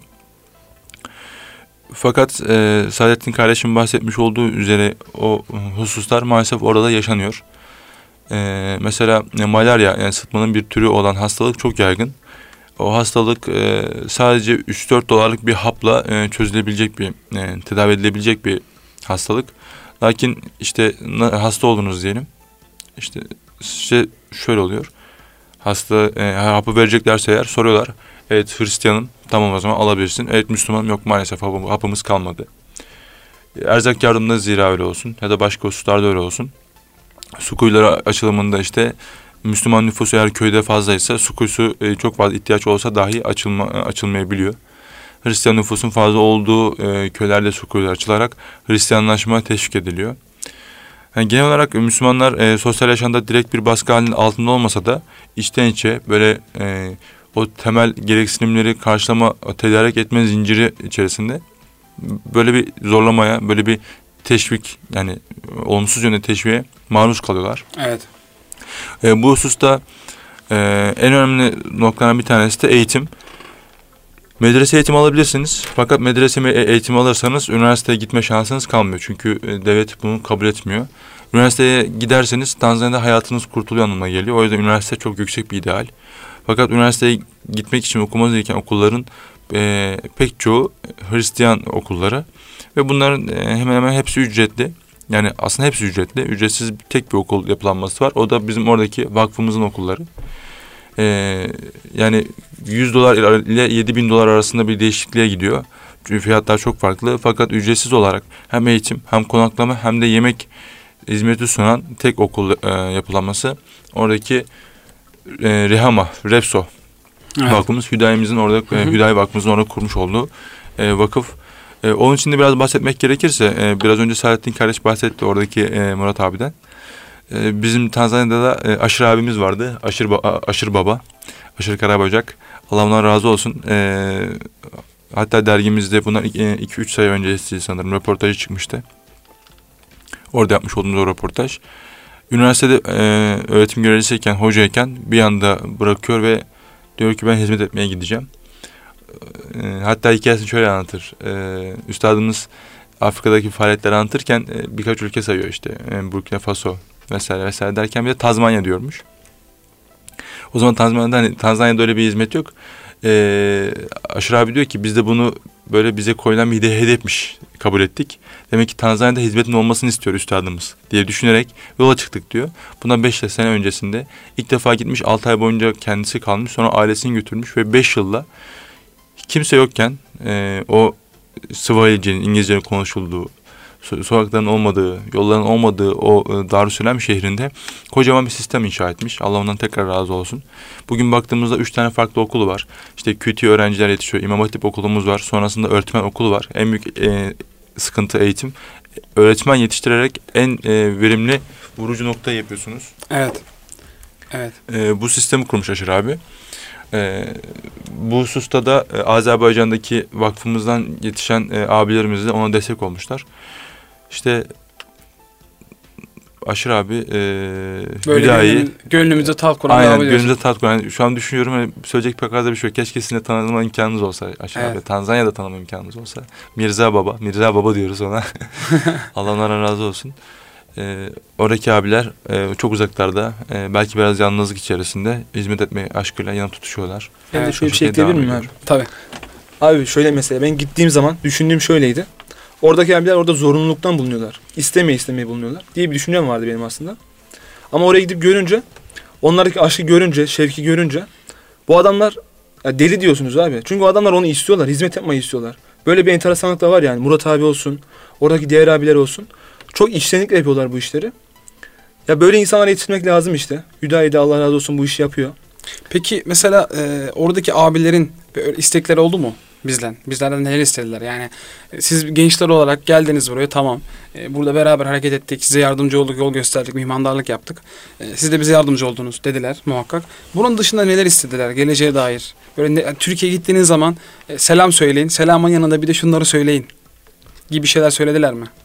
Fakat Saadettin kardeşim bahsetmiş olduğu üzere o hususlar maalesef orada yaşanıyor. Mesela malarya, yani sıtmanın bir türü olan hastalık çok yaygın. O hastalık sadece 3-4 dolarlık bir hapla çözülebilecek bir, tedavi edilebilecek bir hastalık. Lakin işte hasta oldunuz diyelim. İşte şöyle oluyor. Hasta hapı vereceklerse eğer soruyorlar. Evet, Hristiyanım, tamam o zaman alabilirsin. Evet, Müslümanım, yok maalesef hapımız kalmadı. Erzak yardımında zira öyle olsun ya da başka hususlarda öyle olsun. Su kuyuları açılımında işte Müslüman nüfusu eğer köyde fazlaysa su kuyusu çok fazla ihtiyaç olsa dahi açılmayabiliyor. Hristiyan nüfusun fazla olduğu köylerde su kuyuları açılarak Hristiyanlaşma teşvik ediliyor. Yani genel olarak Müslümanlar sosyal yaşamda direkt bir baskı halinin altında olmasa da içten içe böyle o temel gereksinimleri karşılama, tedarik etme zinciri içerisinde böyle bir zorlamaya, böyle bir teşvik, yani olumsuz yönde teşviğe maruz kalıyorlar. Evet. Bu hususta en önemli noktalardan bir tanesi de eğitim. Medrese eğitimi alabilirsiniz. Fakat medrese eğitimi alırsanız üniversiteye gitme şansınız kalmıyor. Çünkü devlet bunu kabul etmiyor. Üniversiteye giderseniz Tanzanya'da hayatınız kurtuluyor anlamına geliyor. O yüzden üniversite çok yüksek bir ideal. Fakat üniversiteye gitmek için okumanız gereken okulların pek çoğu Hristiyan okulları. Ve bunların hemen hemen hepsi ücretli. Yani aslında hepsi ücretli. Ücretsiz tek bir okul yapılanması var. O da bizim oradaki vakfımızın okulları. Yani 100 dolar ile 7.000 dolar arasında bir değişikliğe gidiyor. Çünkü fiyatlar çok farklı. Fakat ücretsiz olarak hem eğitim hem konaklama hem de yemek hizmeti sunan tek okul yapılanması. Oradaki Rehama, Repso vakfımız, Hüdayi'mizin orada, Hüdayi vakfımızın orada kurmuş olduğu vakıf. Onun için de biraz bahsetmek gerekirse, biraz önce Saadettin kardeş bahsetti oradaki Murat abiden. Bizim Tanzanya'da da Aşır abimiz vardı. Aşır Baba. Aşır Karabacak. Allah ondan razı olsun. Hatta dergimizde bundan 2-3 sayı öncesi sanırım röportajı çıkmıştı. Orada yapmış olduğumuz o röportaj. Üniversitede öğretim görevlisiyken, hocayken bir anda bırakıyor ve diyor ki ben hizmet etmeye gideceğim. Hatta hikayesini şöyle anlatır. Üstadımız Afrika'daki faaliyetleri anlatırken birkaç ülke sayıyor işte. Burkina Faso vesaire vesaire derken bir de Tazmanya diyormuş. O zaman Tanzanya'da öyle bir hizmet yok. Aşır abi diyor ki biz de bunu böyle bize koyulan bir hedefmiş kabul ettik. Demek ki Tanzanya'da hizmetin olmasını istiyor üstadımız diye düşünerek yola çıktık diyor. Bundan 5 sene öncesinde ilk defa gitmiş, 6 ay boyunca kendisi kalmış, sonra ailesini götürmüş ve 5 yılda kimse yokken o Swahilice'nin, İngilizce'nin konuşulduğu, sokakların olmadığı, yolların olmadığı o Darüsselam şehrinde kocaman bir sistem inşa etmiş. Allah ondan tekrar razı olsun. Bugün baktığımızda 3 tane farklı okulu var. İşte QT öğrenciler yetişiyor. İmam Hatip okulumuz var. Sonrasında öğretmen okulu var. En büyük sıkıntı eğitim. Öğretmen yetiştirerek en verimli vurucu noktayı yapıyorsunuz. Evet. Evet. Bu sistemi kurmuş Aşır abi. Bu hususta da Azerbaycan'daki vakfımızdan yetişen abilerimiz de ona destek olmuşlar. İşte Aşır abi böyle gönlümüzde tat kuran. Aynen, gönlümüzde tat kuran. Şu an düşünüyorum, hani söyleyecek pek fazla bir şey yok. Keşke sizin de tanıma imkanınız olsa Aşır abi. Tanzanya'da tanıma imkanınız olsa. Mirza Baba diyoruz ona. Allah onlara razı olsun. Oradaki abiler çok uzaklarda, belki biraz yalnızlık içerisinde hizmet etmeye aşkıyla yana tutuşuyorlar. Ben de şöyle bir şey ekleyebilir miyim abi? Tabii. Abi şöyle, mesela ben gittiğim zaman düşündüğüm şöyleydi. Oradaki abiler orada zorunluluktan bulunuyorlar. İstemeye bulunuyorlar diye bir düşüncem vardı benim aslında. Ama oraya gidip görünce, onlardaki aşkı görünce, şevki görünce, bu adamlar ya deli diyorsunuz abi. Çünkü o adamlar onu istiyorlar, hizmet yapmayı istiyorlar. Böyle bir enteresanlık da var yani. Murat abi olsun, oradaki diğer abiler olsun. Çok içtenlikle yapıyorlar bu işleri. Ya böyle insanlara yetiştirmek lazım işte. Hüdayi de Allah razı olsun bu işi yapıyor. Peki mesela oradaki abilerin istekleri oldu mu bizden? Bizlerden neler istediler? Yani siz gençler olarak geldiniz buraya, tamam. Burada beraber hareket ettik. Size yardımcı olduk, yol gösterdik, mihmandarlık yaptık. Siz de bize yardımcı oldunuz dediler muhakkak. Bunun dışında neler istediler geleceğe dair? Böyle Türkiye'ye gittiğiniz zaman selam söyleyin. Selamın yanında bir de şunları söyleyin gibi şeyler söylediler mi?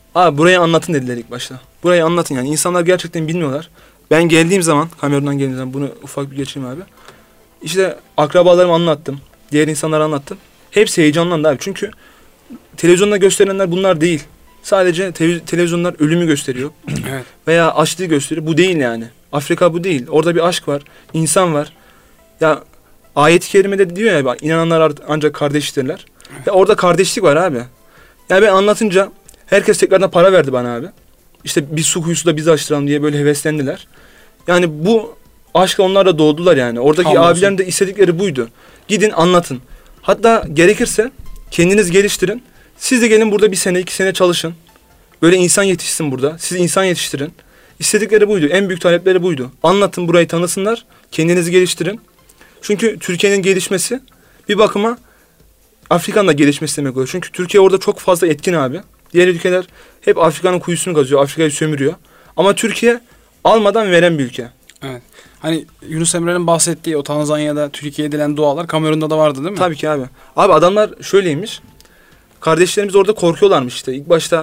Abi burayı anlatın dediler ilk başta. Burayı anlatın yani. İnsanlar gerçekten bilmiyorlar. Ben geldiğim zaman, Kamerun'dan geldiğim zaman bunu ufak bir geçeyim abi. İşte akrabalarıma anlattım. Diğer insanlara anlattım. Hepsi heyecanlandı abi. Çünkü televizyonda gösterilenler bunlar değil. Sadece televizyonlar ölümü gösteriyor. Evet. Veya açlığı gösteriyor. Bu değil yani. Afrika bu değil. Orada bir aşk var. İnsan var. Ya ayet-i kerimede diyor ya inananlar ancak kardeştirler. Ya orada kardeşlik var abi. Yani ben anlatınca herkes tekrardan para verdi bana abi. İşte bir su kuyusu da biz açtıralım diye böyle heveslendiler. Yani bu aşkla onlar da doğdular yani. Oradaki Hamdolsun. abilerin de istedikleri buydu. Gidin anlatın. Hatta gerekirse kendiniz geliştirin. Siz de gelin burada 1 sene 2 sene çalışın. Böyle insan yetişsin burada. Siz insan yetiştirin. İstedikleri buydu. En büyük talepleri buydu. Anlatın, burayı tanısınlar. Kendinizi geliştirin. Çünkü Türkiye'nin gelişmesi bir bakıma Afrika'nın da gelişmesi demek oluyor. Çünkü Türkiye orada çok fazla etkin abi. Diğer ülkeler hep Afrika'nın kuyusunu kazıyor. Afrika'yı sömürüyor. Ama Türkiye almadan veren bir ülke. Evet. Hani Yunus Emre'nin bahsettiği o Tanzanya'da Türkiye'ye edilen dualar Kamerun'da da vardı değil mi? Tabii ki abi. Abi adamlar şöyleymiş. Kardeşlerimiz orada korkuyorlarmış işte. İlk başta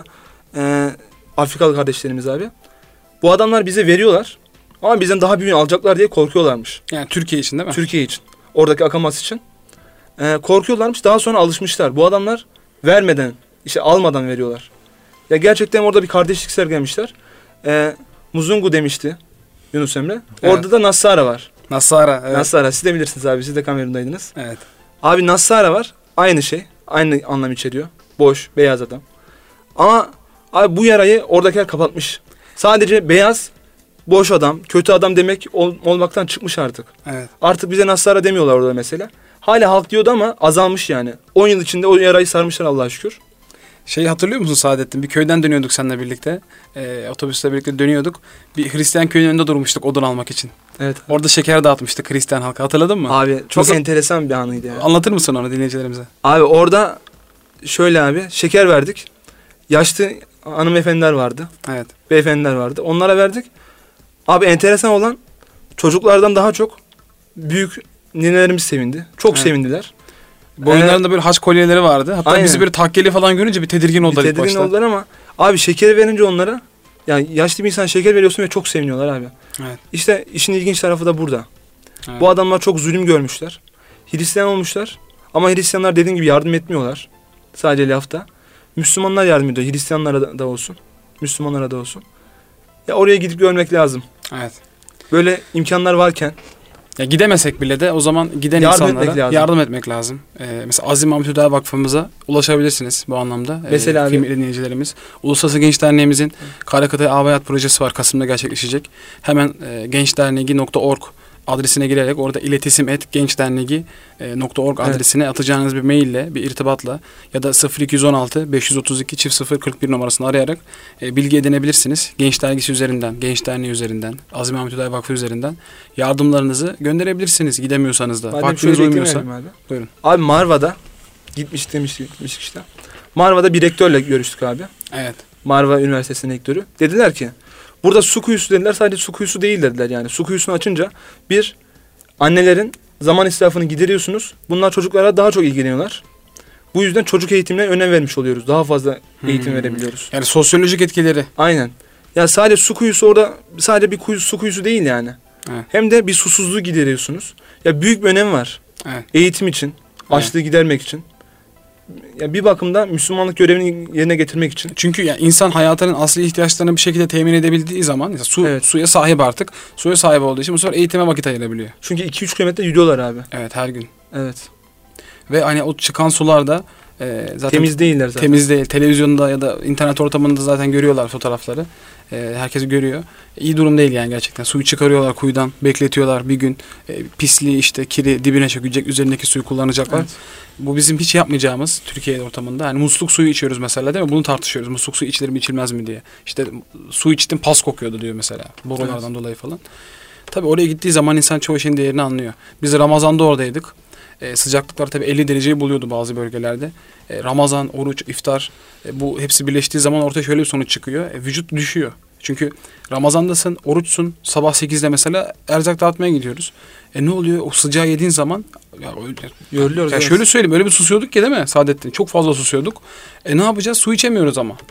Afrikalı kardeşlerimiz abi. Bu adamlar bize veriyorlar. Ama bizden daha büyüğünü alacaklar diye korkuyorlarmış. Yani Türkiye için değil mi? Türkiye için. Oradaki akamas için. Korkuyorlarmış. Daha sonra alışmışlar. Bu adamlar vermeden, işte almadan veriyorlar. Ya gerçekten orada bir kardeşlik sergilemişler. Muzungu demişti Yunus Emre. Evet. Orada da Nassara var. Nassara. Evet. Nassara. Siz de bilirsiniz abi. Siz de Kamerun'daydınız. Evet. Abi Nassara var. Aynı şey. Aynı anlam içeriyor. Boş, beyaz adam. Ama abi bu yarayı oradakiler kapatmış. Sadece beyaz, boş adam, kötü adam demek olmaktan çıkmış artık. Evet. Artık bize Nassara demiyorlar orada mesela. Hala halk diyordu ama azalmış yani. 10 yıl içinde o yarayı sarmışlar Allah'a şükür. Şeyi hatırlıyor musun Saadettin? Bir köyden dönüyorduk seninle birlikte. Otobüsle birlikte dönüyorduk. Bir Hristiyan köyünün önünde durmuştuk odun almak için. Evet. Orada şeker dağıtmıştık Hristiyan halka. Hatırladın mı? Abi çok Nasıl- enteresan bir anıydı ya. Anlatır mısın onu dinleyicilerimize? Abi orada şöyle abi şeker verdik. Yaşlı hanımefendiler vardı. Evet. Beyefendiler vardı. Onlara verdik. Abi enteresan olan çocuklardan daha çok büyük ninelerimiz sevindi. Çok Evet. sevindiler. Boyunlarında böyle haç kolyeleri vardı. Hatta Aynen. bizi böyle takkeli falan görünce bir tedirgin Bir oldular ilk tedirgin başta. oldular ama abi şekeri verince onlara yani yaşlı bir insan şeker veriyorsun ve çok seviniyorlar abi. Evet. İşte işin ilginç tarafı da burada. Evet. Bu adamlar çok zulüm görmüşler. Hristiyan olmuşlar. Ama Hristiyanlar dediğim gibi yardım etmiyorlar. Sadece lafta. Müslümanlar yardım ediyor. Hristiyanlara da olsun. Müslümanlara da olsun. Ya oraya gidip görmek lazım. Evet. Böyle imkanlar varken. Ya gidemesek bile de o zaman giden Yardım insanlara etmek lazım. yardım etmek lazım. Mesela Aziz Mahmut Hüdayi Vakfımıza ulaşabilirsiniz bu anlamda. Mesela abi- Kıymetli dinleyicilerimiz. Uluslararası Genç Derneğimizin Karakatay Avayat projesi var. Kasım'da gerçekleşecek. Hemen gençderneği.org adresine girerek orada iletisim@gençderneği.org Evet. adresine atacağınız bir maille, bir irtibatla ya da 0216 532 041 numarasını arayarak bilgi edinebilirsiniz. Genç Dergisi üzerinden, Genç Derneği üzerinden, Aziz Mahmut Hüdayi Vakfı üzerinden yardımlarınızı gönderebilirsiniz gidemiyorsanız da. Madem Vaktiniz şöyle uymuyorsa. eklemeyelim abi. Buyurun. Abi Marva'da gitmiştik işte. Marva'da bir rektörle görüştük abi. Evet. Marva Üniversitesi'nin rektörü. Dediler ki burada su kuyusu dediler, sadece su kuyusu değil dediler yani. Su kuyusunu açınca bir annelerin zaman israfını gideriyorsunuz. Bunlar çocuklara daha çok ilgileniyorlar. Bu yüzden çocuk eğitimine önem vermiş oluyoruz. Daha fazla eğitim verebiliyoruz. Yani sosyolojik etkileri. Aynen. Ya sadece su kuyusu orada sadece bir su kuyusu değil yani. Evet. Hem de bir susuzluğu gideriyorsunuz. Ya büyük bir önem var. Evet. Eğitim için, açlığı gidermek için. Ya bir bakımda Müslümanlık görevini yerine getirmek için. Çünkü ya insan hayatının asli ihtiyaçlarını bir şekilde temin edebildiği zaman mesela Evet. suya sahip artık. Suya sahip olduğu için bu sefer eğitime vakit ayırabiliyor. Çünkü 2-3 kilometre yürüyorlar abi. Evet, her gün. Evet. Ve hani o çıkan sular da zaten Temiz değiller zaten. temiz değil. Televizyonda ya da internet ortamında zaten görüyorlar fotoğrafları. Herkes görüyor. İyi durum değil yani gerçekten. Suyu çıkarıyorlar kuyudan, bekletiyorlar bir gün. Pisliği işte kiri dibine çökecek, üzerindeki suyu kullanacaklar. Evet. Bu bizim hiç yapmayacağımız Türkiye ortamında. Hani musluk suyu içiyoruz mesela değil mi? Bunu tartışıyoruz. Musluk suyu içilir mi içilmez mi diye. İşte su içtim pas kokuyordu diyor mesela. Borulardan dolayı falan. Tabii oraya gittiği zaman insan çoğu şeyin değerini anlıyor. Biz Ramazan'da oradaydık. Sıcaklıklar tabii 50 dereceyi buluyordu bazı bölgelerde. Ramazan, oruç, iftar bu hepsi birleştiği zaman ortaya şöyle bir sonuç çıkıyor. Vücut düşüyor. Çünkü Ramazan'dasın, oruçsun. Sabah 8'de mesela erzak dağıtmaya gidiyoruz. Ne oluyor? O sıcağı yediğin zaman Yoruluyoruz. ya evet. şöyle söyleyeyim, öyle bir susuyorduk ki değil mi Saadettin? Çok fazla susuyorduk. Ne yapacağız? Su içemiyoruz ama.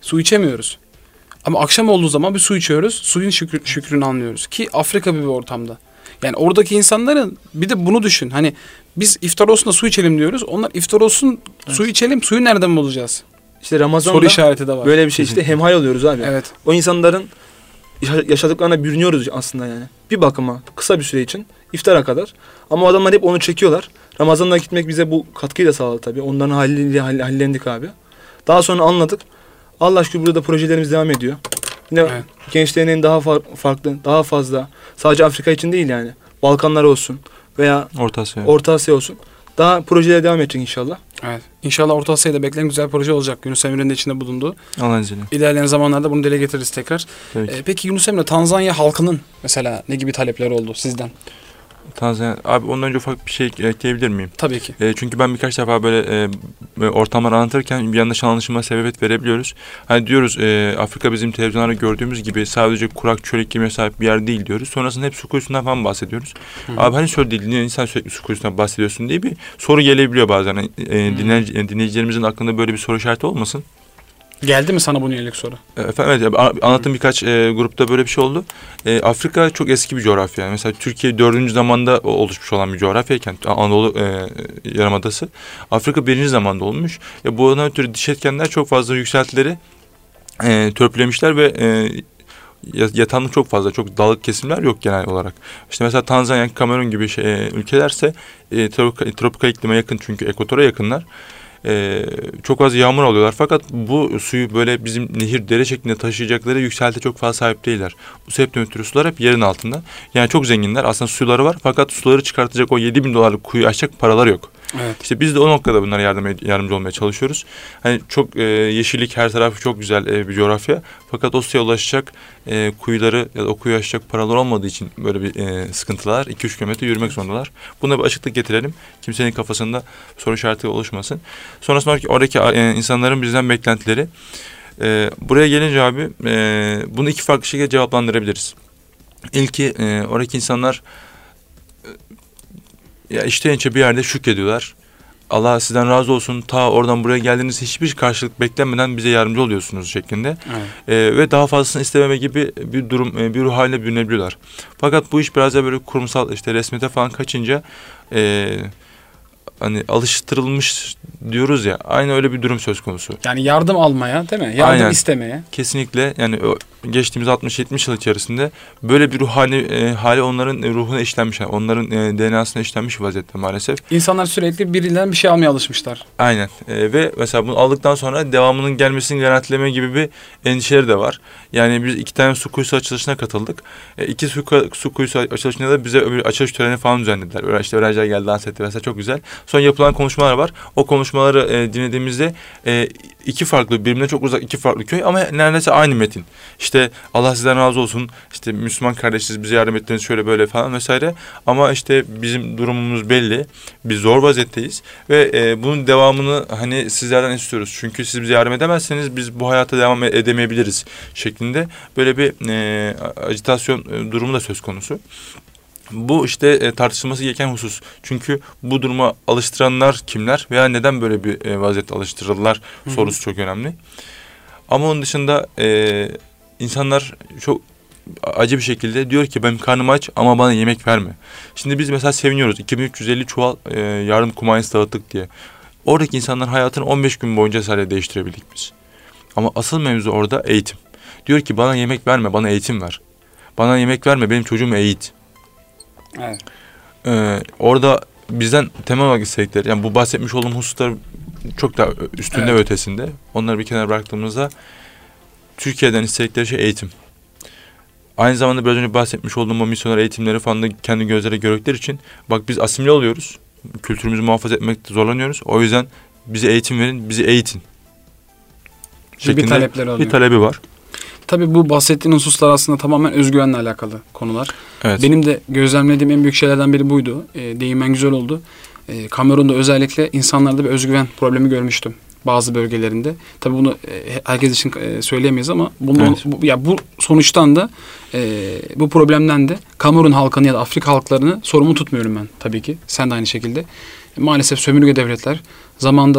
Su içemiyoruz. Ama akşam olduğu zaman bir su içiyoruz. Suyun şükrünü anlıyoruz. Ki Afrika gibi bir ortamda. Yani oradaki insanların bir de bunu düşün. Hani biz iftar olsun da su içelim diyoruz. Onlar iftar olsun su içelim. Suyu nereden bulacağız? İşte Ramazan'da Soru işareti de var. böyle bir şey işte hemhal oluyoruz abi. Evet. O insanların yaşadıklarına bürünüyoruz aslında yani. Bir bakıma kısa bir süre için iftara kadar. Ama o adamlar hep onu çekiyorlar. Ramazan'da gitmek bize bu katkıyı da sağladı tabii. Onların haliyle hallendik abi. Daha sonra anladık. Allah şükür burada projelerimiz devam ediyor. Yine Evet. gençlerin daha farklı, daha fazla. Sadece Afrika için değil yani. Balkanlar olsun veya Orta Asya. Orta Asya olsun. Daha projelere devam edecek inşallah. Evet. İnşallah Orta Asya'da bekleyen güzel proje olacak. Yunus Emre'nin de içinde bulunduğu. Allah'ın izniyle. İlerleyen zamanlarda bunu dile getiririz tekrar. Tabii ki. Peki Yunus Emre, Tanzanya halkının mesela ne gibi talepleri oldu sizden? Tanzanya. Abi ondan önce ufak bir şey ekleyebilir miyim? Tabii ki. Çünkü ben birkaç defa böyle ortamlar anlatırken bir yanlış anlaşılma sebebiyet verebiliyoruz. Hani diyoruz Afrika bizim televizyonlarda gördüğümüz gibi sadece kurak çöl iklimine sahip bir yer değil diyoruz. Sonrasında hep su kuyusundan falan bahsediyoruz. Hı. Abi hani şöyle değil, niye insan sürekli su kuyusundan bahsediyorsun diye bir soru gelebiliyor bazen. Dinleyicilerimizin aklında böyle bir soru işareti olmasın. Geldi mi sana bu yönelik soru? Efendim, evet, anlattığım birkaç grupta böyle bir şey oldu. Afrika çok eski bir coğrafya. Mesela Türkiye 4. zamanda oluşmuş olan bir coğrafyayken Anadolu Yarımadası. Afrika 1. zamanda olmuş. Bundan ötürü diş etkenler çok fazla yükseltileri törpülemişler ve yatanlık çok fazla. Çok dağlık kesimler yok genel olarak. İşte mesela Tanzanya, Kamerun gibi ülkelerse tropikal iklime yakın, çünkü ekvatora yakınlar. Çok az yağmur alıyorlar, fakat bu suyu böyle bizim nehir, dere şeklinde taşıyacakları yükselti çok fazla sahip değiller. Bu sebepten ötürü sular hep yerin altında. Yani çok zenginler, aslında suları var, fakat suları çıkartacak o 7.000 dolarlık kuyu açacak paraları yok. Evet. İşte biz de o noktada bunlara yardımcı olmaya çalışıyoruz. Hani çok yeşillik, her tarafı çok güzel bir coğrafya. Fakat o suya ulaşacak kuyuları ya da o kuyu açacak paralar olmadığı için böyle bir sıkıntılar. 2-3 kilometre yürümek zorundalar. Buna bir açıklık getirelim. Kimsenin kafasında soru işareti oluşmasın. Sonrasında oradaki insanların bizden beklentileri. Buraya gelince abi bunu iki farklı şekilde cevaplandırabiliriz. İlki oradaki insanlar ya içten içe bir yerde şükrediyorlar. Allah sizden razı olsun, ta oradan buraya geldiğiniz hiçbir karşılık beklenmeden bize yardımcı oluyorsunuz şeklinde. Evet. Ve daha fazlasını istememe gibi bir durum, bir ruh haline bürünebiliyorlar. Fakat bu iş biraz da böyle kurumsal, işte resmiyete falan kaçınca hani alıştırılmış diyoruz ya, aynı öyle bir durum söz konusu. Yani yardım almaya, değil mi? Yardım Aynen. istemeye. Kesinlikle, yani geçtiğimiz 60-70 yıl içerisinde böyle bir ruh hali onların ruhuna işlenmiş, yani onların DNA'sına işlenmiş vaziyette maalesef. İnsanlar sürekli birinden bir şey almaya alışmışlar. Aynen. Ve mesela bunu aldıktan sonra devamının gelmesini garantileme gibi bir endişeleri de var. Yani biz 2 tane su kuyusu açılışına katıldık. 2 su kuyusu açılışında da bize öbür açılış töreni falan düzenlediler. İşte öğrenciler geldi, dans etti vesaire, çok güzel. Sonra yapılan konuşmalar var. O konuşmaları dinlediğimizde 2 farklı, birbirine çok uzak 2 farklı köy ama neredeyse aynı metin. İşte Allah sizden razı olsun, işte Müslüman kardeşiz, bize yardım ettiniz şöyle böyle falan vesaire. Ama işte bizim durumumuz belli. Biz zor vaziyetteyiz ve bunun devamını hani sizlerden istiyoruz. Çünkü siz bize yardım edemezseniz biz bu hayata devam edemeyebiliriz şeklinde böyle bir ajitasyon durumu da söz konusu. Bu işte tartışılması gereken husus. Çünkü bu duruma alıştıranlar kimler veya neden böyle bir vaziyette alıştırıldılar sorusu çok önemli. Ama onun dışında insanlar çok acı bir şekilde diyor ki benim karnım aç ama bana yemek verme. Şimdi biz mesela seviniyoruz, 2350 çuval yardım kumanyası dağıttık diye. Oradaki insanların hayatını 15 gün boyunca sadece değiştirebildik biz. Ama asıl mevzu orada eğitim. Diyor ki bana yemek verme, bana eğitim ver. Bana yemek verme, benim çocuğumu eğit. Evet. Orada bizden temel olarak istedikleri, yani bu bahsetmiş olduğum hususlar çok daha üstünde ve ötesinde. Onları bir kenara bıraktığımızda Türkiye'den istedikleri şey eğitim. Aynı zamanda biraz önce bahsetmiş olduğum o misyoner eğitimleri falan da kendi gözlere gördükleri için bak biz asimile oluyoruz. Kültürümüzü muhafaza etmekte zorlanıyoruz. O yüzden bize eğitim verin, bizi eğitin. Bir talepleri oluyor. Bir talebi var. Tabii bu bahsettiğin hususlar aslında tamamen özgüvenle alakalı konular. Evet. Benim de gözlemlediğim en büyük şeylerden biri buydu. Değinmen güzel oldu. Kamerun'da özellikle insanlarda bir özgüven problemi görmüştüm bazı bölgelerinde. Tabii bunu herkes için söyleyemeyiz ama bu sonuçtan da bu problemden de Kamerun halkını ya da Afrika halklarını sorumlu tutmuyorum ben tabii ki. Sen de aynı şekilde. Maalesef sömürge devletler zamanda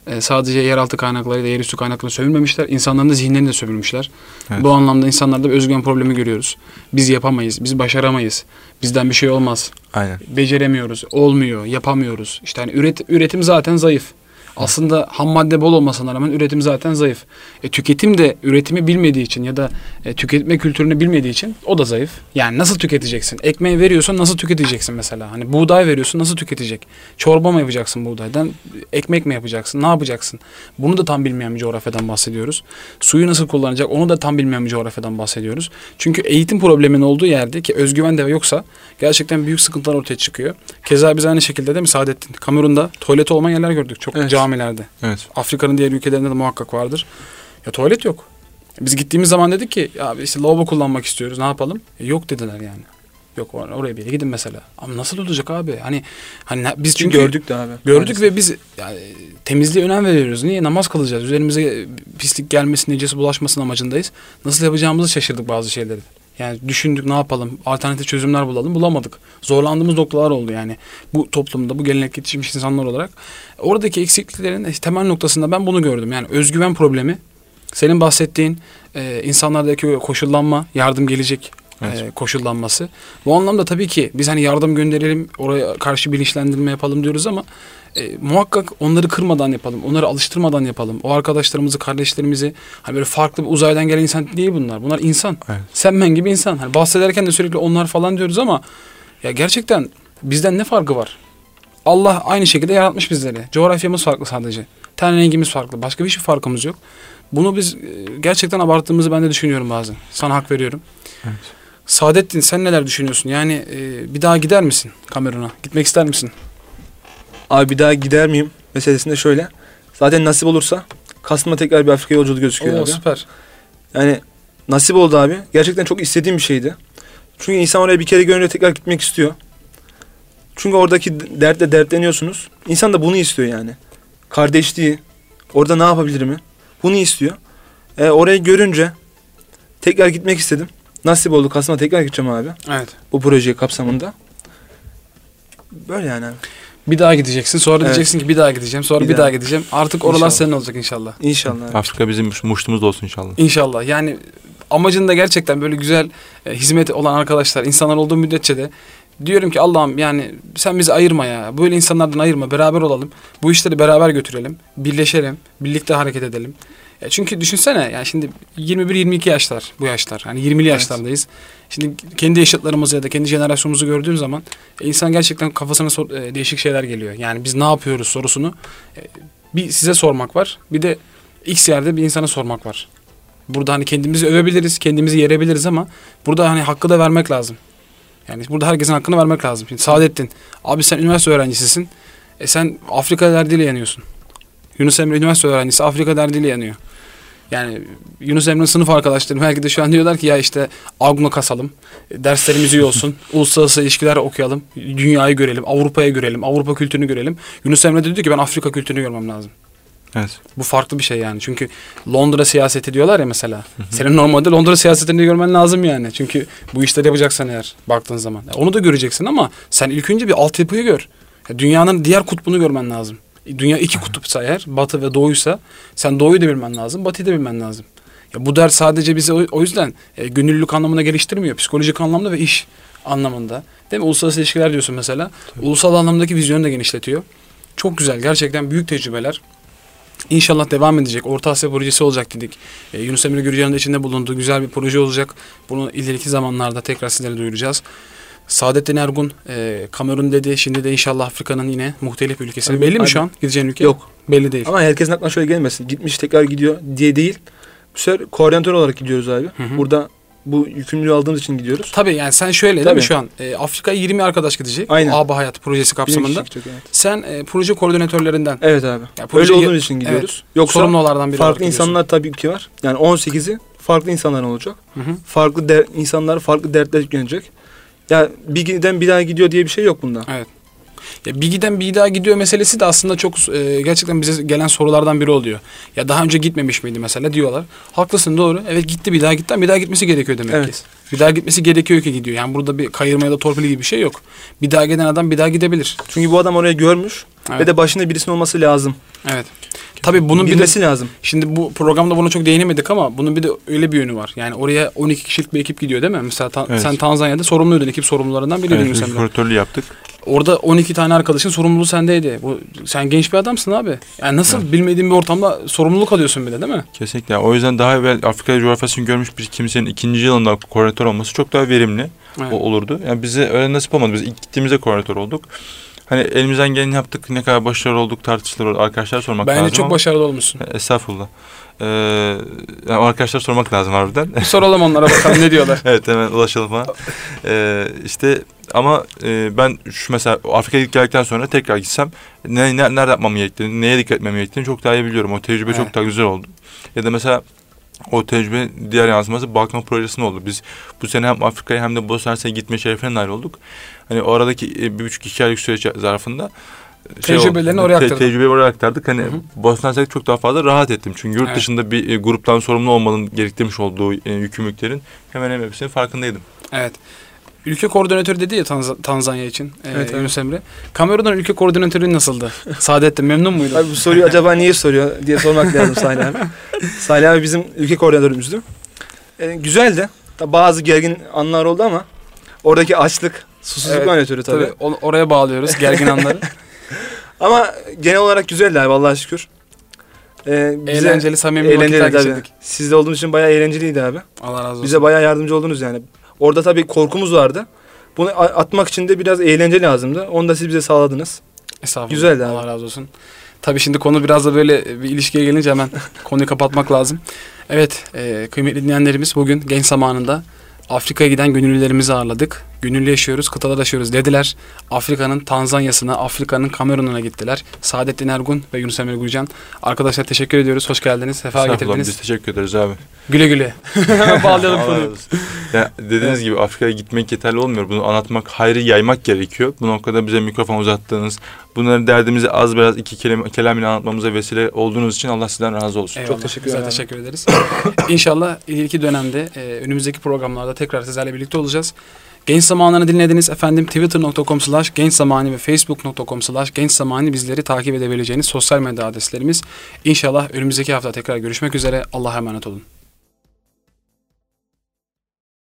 Sadece yeraltı kaynaklarıyla yerüstü kaynaklarıyla sömürmemişler. İnsanların da zihinlerini de sömürmüşler. Evet. Bu anlamda insanlarda bir özgüven problemi görüyoruz. Biz yapamayız, biz başaramayız. Bizden bir şey olmaz. Aynen. Beceremiyoruz, olmuyor, yapamıyoruz. İşte hani üretim zaten zayıf. Aslında ham madde bol olmasına rağmen üretim zaten zayıf. Tüketim de üretimi bilmediği için ya da tüketme kültürünü bilmediği için o da zayıf. Yani nasıl tüketeceksin? Ekmeği veriyorsan nasıl tüketeceksin mesela? Hani buğday veriyorsun, nasıl tüketecek? Çorba mı yapacaksın buğdaydan? Ekmek mi yapacaksın? Ne yapacaksın? Bunu da tam bilmeyen bir coğrafyadan bahsediyoruz. Suyu nasıl kullanacak? Onu da tam bilmeyen bir coğrafyadan bahsediyoruz. Çünkü eğitim probleminin olduğu yerde ki özgüven de yoksa gerçekten büyük sıkıntılar ortaya çıkıyor. Keza biz aynı şekilde değil mi Saadettin? Kamerun'da tuvaleti olmayan yerler gördük. Çok Evet. camilerde. Evet. Afrika'nın diğer ülkelerinde de muhakkak vardır. Ya tuvalet yok. Biz gittiğimiz zaman dedik ki ya işte lavabo kullanmak istiyoruz. Ne yapalım? Yok dediler yani. Yok oraya bir yere gidin mesela. Ama nasıl olacak abi? Hani biz çünkü gördük de abi. gördük Maalesef. ve biz yani, temizliğe önem veriyoruz. Niye? Namaz kılacağız. Üzerimize pislik gelmesin, necesi bulaşmasın amacındayız. Nasıl yapacağımızı şaşırdık bazı şeyleri. Yani düşündük ne yapalım, alternatif çözümler bulalım, bulamadık. Zorlandığımız noktalar oldu yani. Bu toplumda, bu gelenek yetişmiş insanlar olarak. Oradaki eksikliklerin temel noktasında ben bunu gördüm. Yani özgüven problemi, senin bahsettiğin insanlardaki koşullanma, yardım gelecek Evet. koşullanması. Bu anlamda tabii ki biz hani yardım gönderelim, oraya karşı bilinçlendirme yapalım diyoruz ama muhakkak onları kırmadan yapalım, onları alıştırmadan yapalım. O arkadaşlarımızı, kardeşlerimizi, hani böyle farklı bir uzaydan gelen insan değil bunlar. Bunlar insan. Evet. Sen ben gibi insan. Hani bahsederken de sürekli onlar falan diyoruz ama ya gerçekten bizden ne farkı var? Allah aynı şekilde yaratmış bizleri. Coğrafyamız farklı sadece. Ten rengimiz farklı. Başka hiçbir farkımız yok. Bunu biz gerçekten abarttığımızı ben de düşünüyorum bazen. Sana hak veriyorum. Evet. Saadettin sen neler düşünüyorsun? Yani bir daha gider misin Kamerun'a? Gitmek ister misin? Abi bir daha gider miyim meselesinde şöyle. Zaten nasip olursa Kasım'da tekrar bir Afrika yolculuğu gözüküyor Oo, abi. süper. Yani nasip oldu abi. Gerçekten çok istediğim bir şeydi. Çünkü insan oraya bir kere görünce tekrar gitmek istiyor. Çünkü oradaki dertle dertleniyorsunuz. İnsan da bunu istiyor yani. Kardeşliği, orada ne yapabilirim? Bunu istiyor. Orayı görünce tekrar gitmek istedim. Nasip oldu. Kasım'a tekrar gideceğim abi. Evet. Bu proje kapsamında. Böyle yani abi. Bir daha gideceksin. Sonra Evet. diyeceksin ki bir daha gideceğim. Sonra Bir bir daha. daha gideceğim. Artık oralar İnşallah. senin olacak inşallah. İnşallah. abi. Afrika bizim muştumuz da olsun inşallah. İnşallah. Yani amacında gerçekten böyle güzel hizmet olan arkadaşlar, insanlar olduğu müddetçe de diyorum ki Allah'ım yani sen bizi ayırma ya. Böyle insanlardan ayırma. Beraber olalım. Bu işleri beraber götürelim. Birleşelim. Birlikte hareket edelim. Çünkü düşünsene yani şimdi 21-22 yaşlar bu yaşlar. Hani 20'li yaşlardayız. Şimdi kendi yaşıtlarımızı ya da kendi jenerasyonumuzu gördüğün zaman insan gerçekten kafasına değişik şeyler geliyor. Yani biz ne yapıyoruz sorusunu bir size sormak var. Bir de X yerde bir insana sormak var. Burada hani kendimizi övebiliriz, kendimizi yerebiliriz ama burada hani hakkı da vermek lazım. Yani burada herkesin hakkını vermek lazım. Şimdi Saadettin, abi sen üniversite öğrencisisin. Sen Afrika derdiyle yanıyorsun. Yunus Emre üniversite öğrencisi Afrika derdiyle yanıyor. Yani Yunus Emre'nin sınıf arkadaşlarım belki de şu an diyorlar ki ya işte Agno kasalım, derslerimiz iyi olsun, uluslararası ilişkiler okuyalım, dünyayı görelim, Avrupa'ya görelim, Avrupa kültürünü görelim. Yunus Emre de diyor ki ben Afrika kültürünü görmem lazım. Evet. Bu farklı bir şey yani. Çünkü Londra siyaseti diyorlar ya mesela. Senin normalde Londra siyasetini de görmen lazım yani. Çünkü bu işleri yapacaksan eğer baktığın zaman. Onu da göreceksin ama sen ilk önce bir altyapıyı gör. Dünyanın diğer kutbunu görmen lazım. Dünya iki kutupsa eğer, batı ve doğuysa sen doğuyu da bilmen lazım, batıyı da bilmen lazım. Ya bu ders sadece bizi o yüzden gönüllülük anlamında geliştirmiyor. Psikolojik anlamda ve iş anlamında. Değil mi? Uluslararası ilişkiler diyorsun mesela. Tabii. Ulusal anlamdaki vizyonu da genişletiyor. Çok güzel. Gerçekten büyük tecrübeler. İnşallah devam edecek. Orta Asya projesi olacak dedik. Yunus Emre Gürcan'ın da içinde bulunduğu güzel bir proje olacak. Bunu ileriki zamanlarda tekrar sizlere duyuracağız. Saadettin Ergun, Kamerun dedi. Şimdi de inşallah Afrika'nın yine muhtelif ülkesi. Abi, belli mi şu an gideceğin ülke? Yok. Belli değil. Ama herkesin aklına şöyle gelmesin. Gitmiş tekrar gidiyor diye değil. Bu sefer koordinatör olarak gidiyoruz abi. Hı. Burada bu yükümlülüğü aldığımız için gidiyoruz. Tabii yani sen şöyle değil Tabii. mi şu an? Afrika'ya 20 arkadaş gidecek. Aynen. ABA Hayat projesi kapsamında. Çok, evet. Sen proje koordinatörlerinden. Evet abi. Yani proje öyle olduğumuz için gidiyoruz. Evet. Yoksa sorumlulardan biri farklı insanlar tabii ki var. Yani 18'i farklı insanlar olacak. Hı. Farklı insanlar farklı dertler yüklenecek. Ya bir giden bir daha gidiyor diye bir şey yok bunda. Evet. Ya bir giden bir daha gidiyor meselesi de aslında çok gerçekten bize gelen sorulardan biri oluyor. Ya daha önce gitmemiş miydi mesela diyorlar. Haklısın, doğru. Evet gitti, bir daha gitti ama bir daha gitmesi gerekiyor demek Evet. ki. Bir daha gitmesi gerekiyor ki gidiyor. Yani burada bir kayırma ya da torpil gibi bir şey yok. Bir daha giden adam bir daha gidebilir. Çünkü bu adam oraya görmüş Evet. ve de başında birisinin olması lazım. Evet. Tabii bunun bir de bilmesi lazım. şimdi bu programda buna çok değinemedik ama bunun bir de öyle bir yönü var. Yani oraya 12 kişilik bir ekip gidiyor değil mi? Mesela Evet. sen Tanzanya'da sorumluydun, ekip sorumlularından biriydin Evet, Yunus ülke Emre. kuratörlüğü yaptık. Orada 12 tane arkadaşın sorumluluğu sendeydi. Sen genç bir adamsın abi. Yani nasıl bilmediğin bir ortamda sorumluluk alıyorsun bile değil mi? Kesinlikle. Yani o yüzden daha evvel Afrika coğrafyasını görmüş bir kimsenin ikinci yılında koordinatör olması çok daha verimli Evet. olurdu. Yani bize öyle nasip olmadı. Biz ilk gittiğimizde koordinatör olduk. Hani elimizden geleni yaptık. Ne kadar başarılı olduk tartışılır. Arkadaşlar sormak lazım Bence çok ama- başarılı olmuşsun. Estağfurullah. Yani arkadaşlar sormak lazım harbiden. Bir soralım onlara bakalım ne diyorlar. Evet, hemen ulaşalım falan. İşte ama ben şu mesela Afrika'ya geldikten sonra tekrar gitsem nerede yapmam gerektiğini, neye dikkat etmem gerektiğini çok daha iyi biliyorum. O tecrübe Evet. çok daha güzel oldu. Ya da mesela o tecrübe diğer yansıması Balkan projesinde oldu. Biz bu sene hem Afrika'ya hem de Bosna Hersek'e gitme şerefine nail olduk. Hani o aradaki 1,5-2 aylık süreç zarfında Tecrübelerini oraya aktardın. Tecrübeyi oraya aktardık. Hani Hı hı. Bosna Hersek çok daha fazla rahat ettim. Çünkü yurt Evet. dışında bir gruptan sorumlu olmanın gerektirmiş olduğu yükümlülüklerin hemen hemen hepsinin farkındaydım. Evet. Ülke koordinatörü dedi ya Tanzanya için Evet, Yunus Emre. Kamerun'un ülke koordinatörü nasıldı? Saadettin memnun muydun? Abi bu soruyu acaba niye soruyor diye sormak lazım Salih abi. Salih abi bizim ülke koordinatörümüzdü. Güzeldi. Tabii bazı gergin anlar oldu ama oradaki açlık, susuzluk Evet, yönetiyordu tabii. Tabii oraya bağlıyoruz gergin anları. Ama genel olarak güzeldi abi Allah'a şükür. Bize Eğlenceli, samimi vakitler eğlenceli tabii. geçirdik. Sizde olduğunuz için bayağı eğlenceliydi abi. Allah razı olsun. Bize bayağı yardımcı oldunuz yani. Orada tabii korkumuz vardı. Bunu atmak için de biraz eğlence lazımdı. Onu da siz bize sağladınız. Estağfurullah. Güzeldi abi. Allah razı olsun. Tabii şimdi konu biraz da böyle bir ilişkiye gelince hemen konuyu kapatmak lazım. Evet, kıymetli dinleyenlerimiz, bugün genç zamanında Afrika'ya giden gönüllülerimizi ağırladık. Gönüllü yaşıyoruz, kıtalar aşıyoruz dediler. Afrika'nın Tanzanya'sına, Afrika'nın Kamerun'una gittiler. Saadettin Ergun ve Yunus Emre Gülcan. Arkadaşlar teşekkür ediyoruz. Hoş geldiniz. Sefa Estağfurullah, getirdiniz. biz teşekkür ederiz abi. Güle güle. Bağlayalım Allah konuyu. razı olsun. Ya dediğiniz gibi Afrika'ya gitmek yeterli olmuyor. Bunu anlatmak, hayrı yaymak gerekiyor. Bu noktada bize mikrofon uzattığınız, bunların derdimizi az biraz iki kelam ile anlatmamıza vesile olduğunuz için Allah sizden razı olsun. Eyvallah. Çok teşekkür Biz de ederim. teşekkür ederiz. İnşallah ileriki dönemde önümüzdeki programlarda tekrar sizlerle birlikte olacağız. Genç Zamanı'nı dinlediniz efendim. Twitter.com/gençzamanı ve Facebook.com/gençzamanı bizleri takip edebileceğiniz sosyal medya adreslerimiz. İnşallah önümüzdeki hafta tekrar görüşmek üzere. Allah'a emanet olun.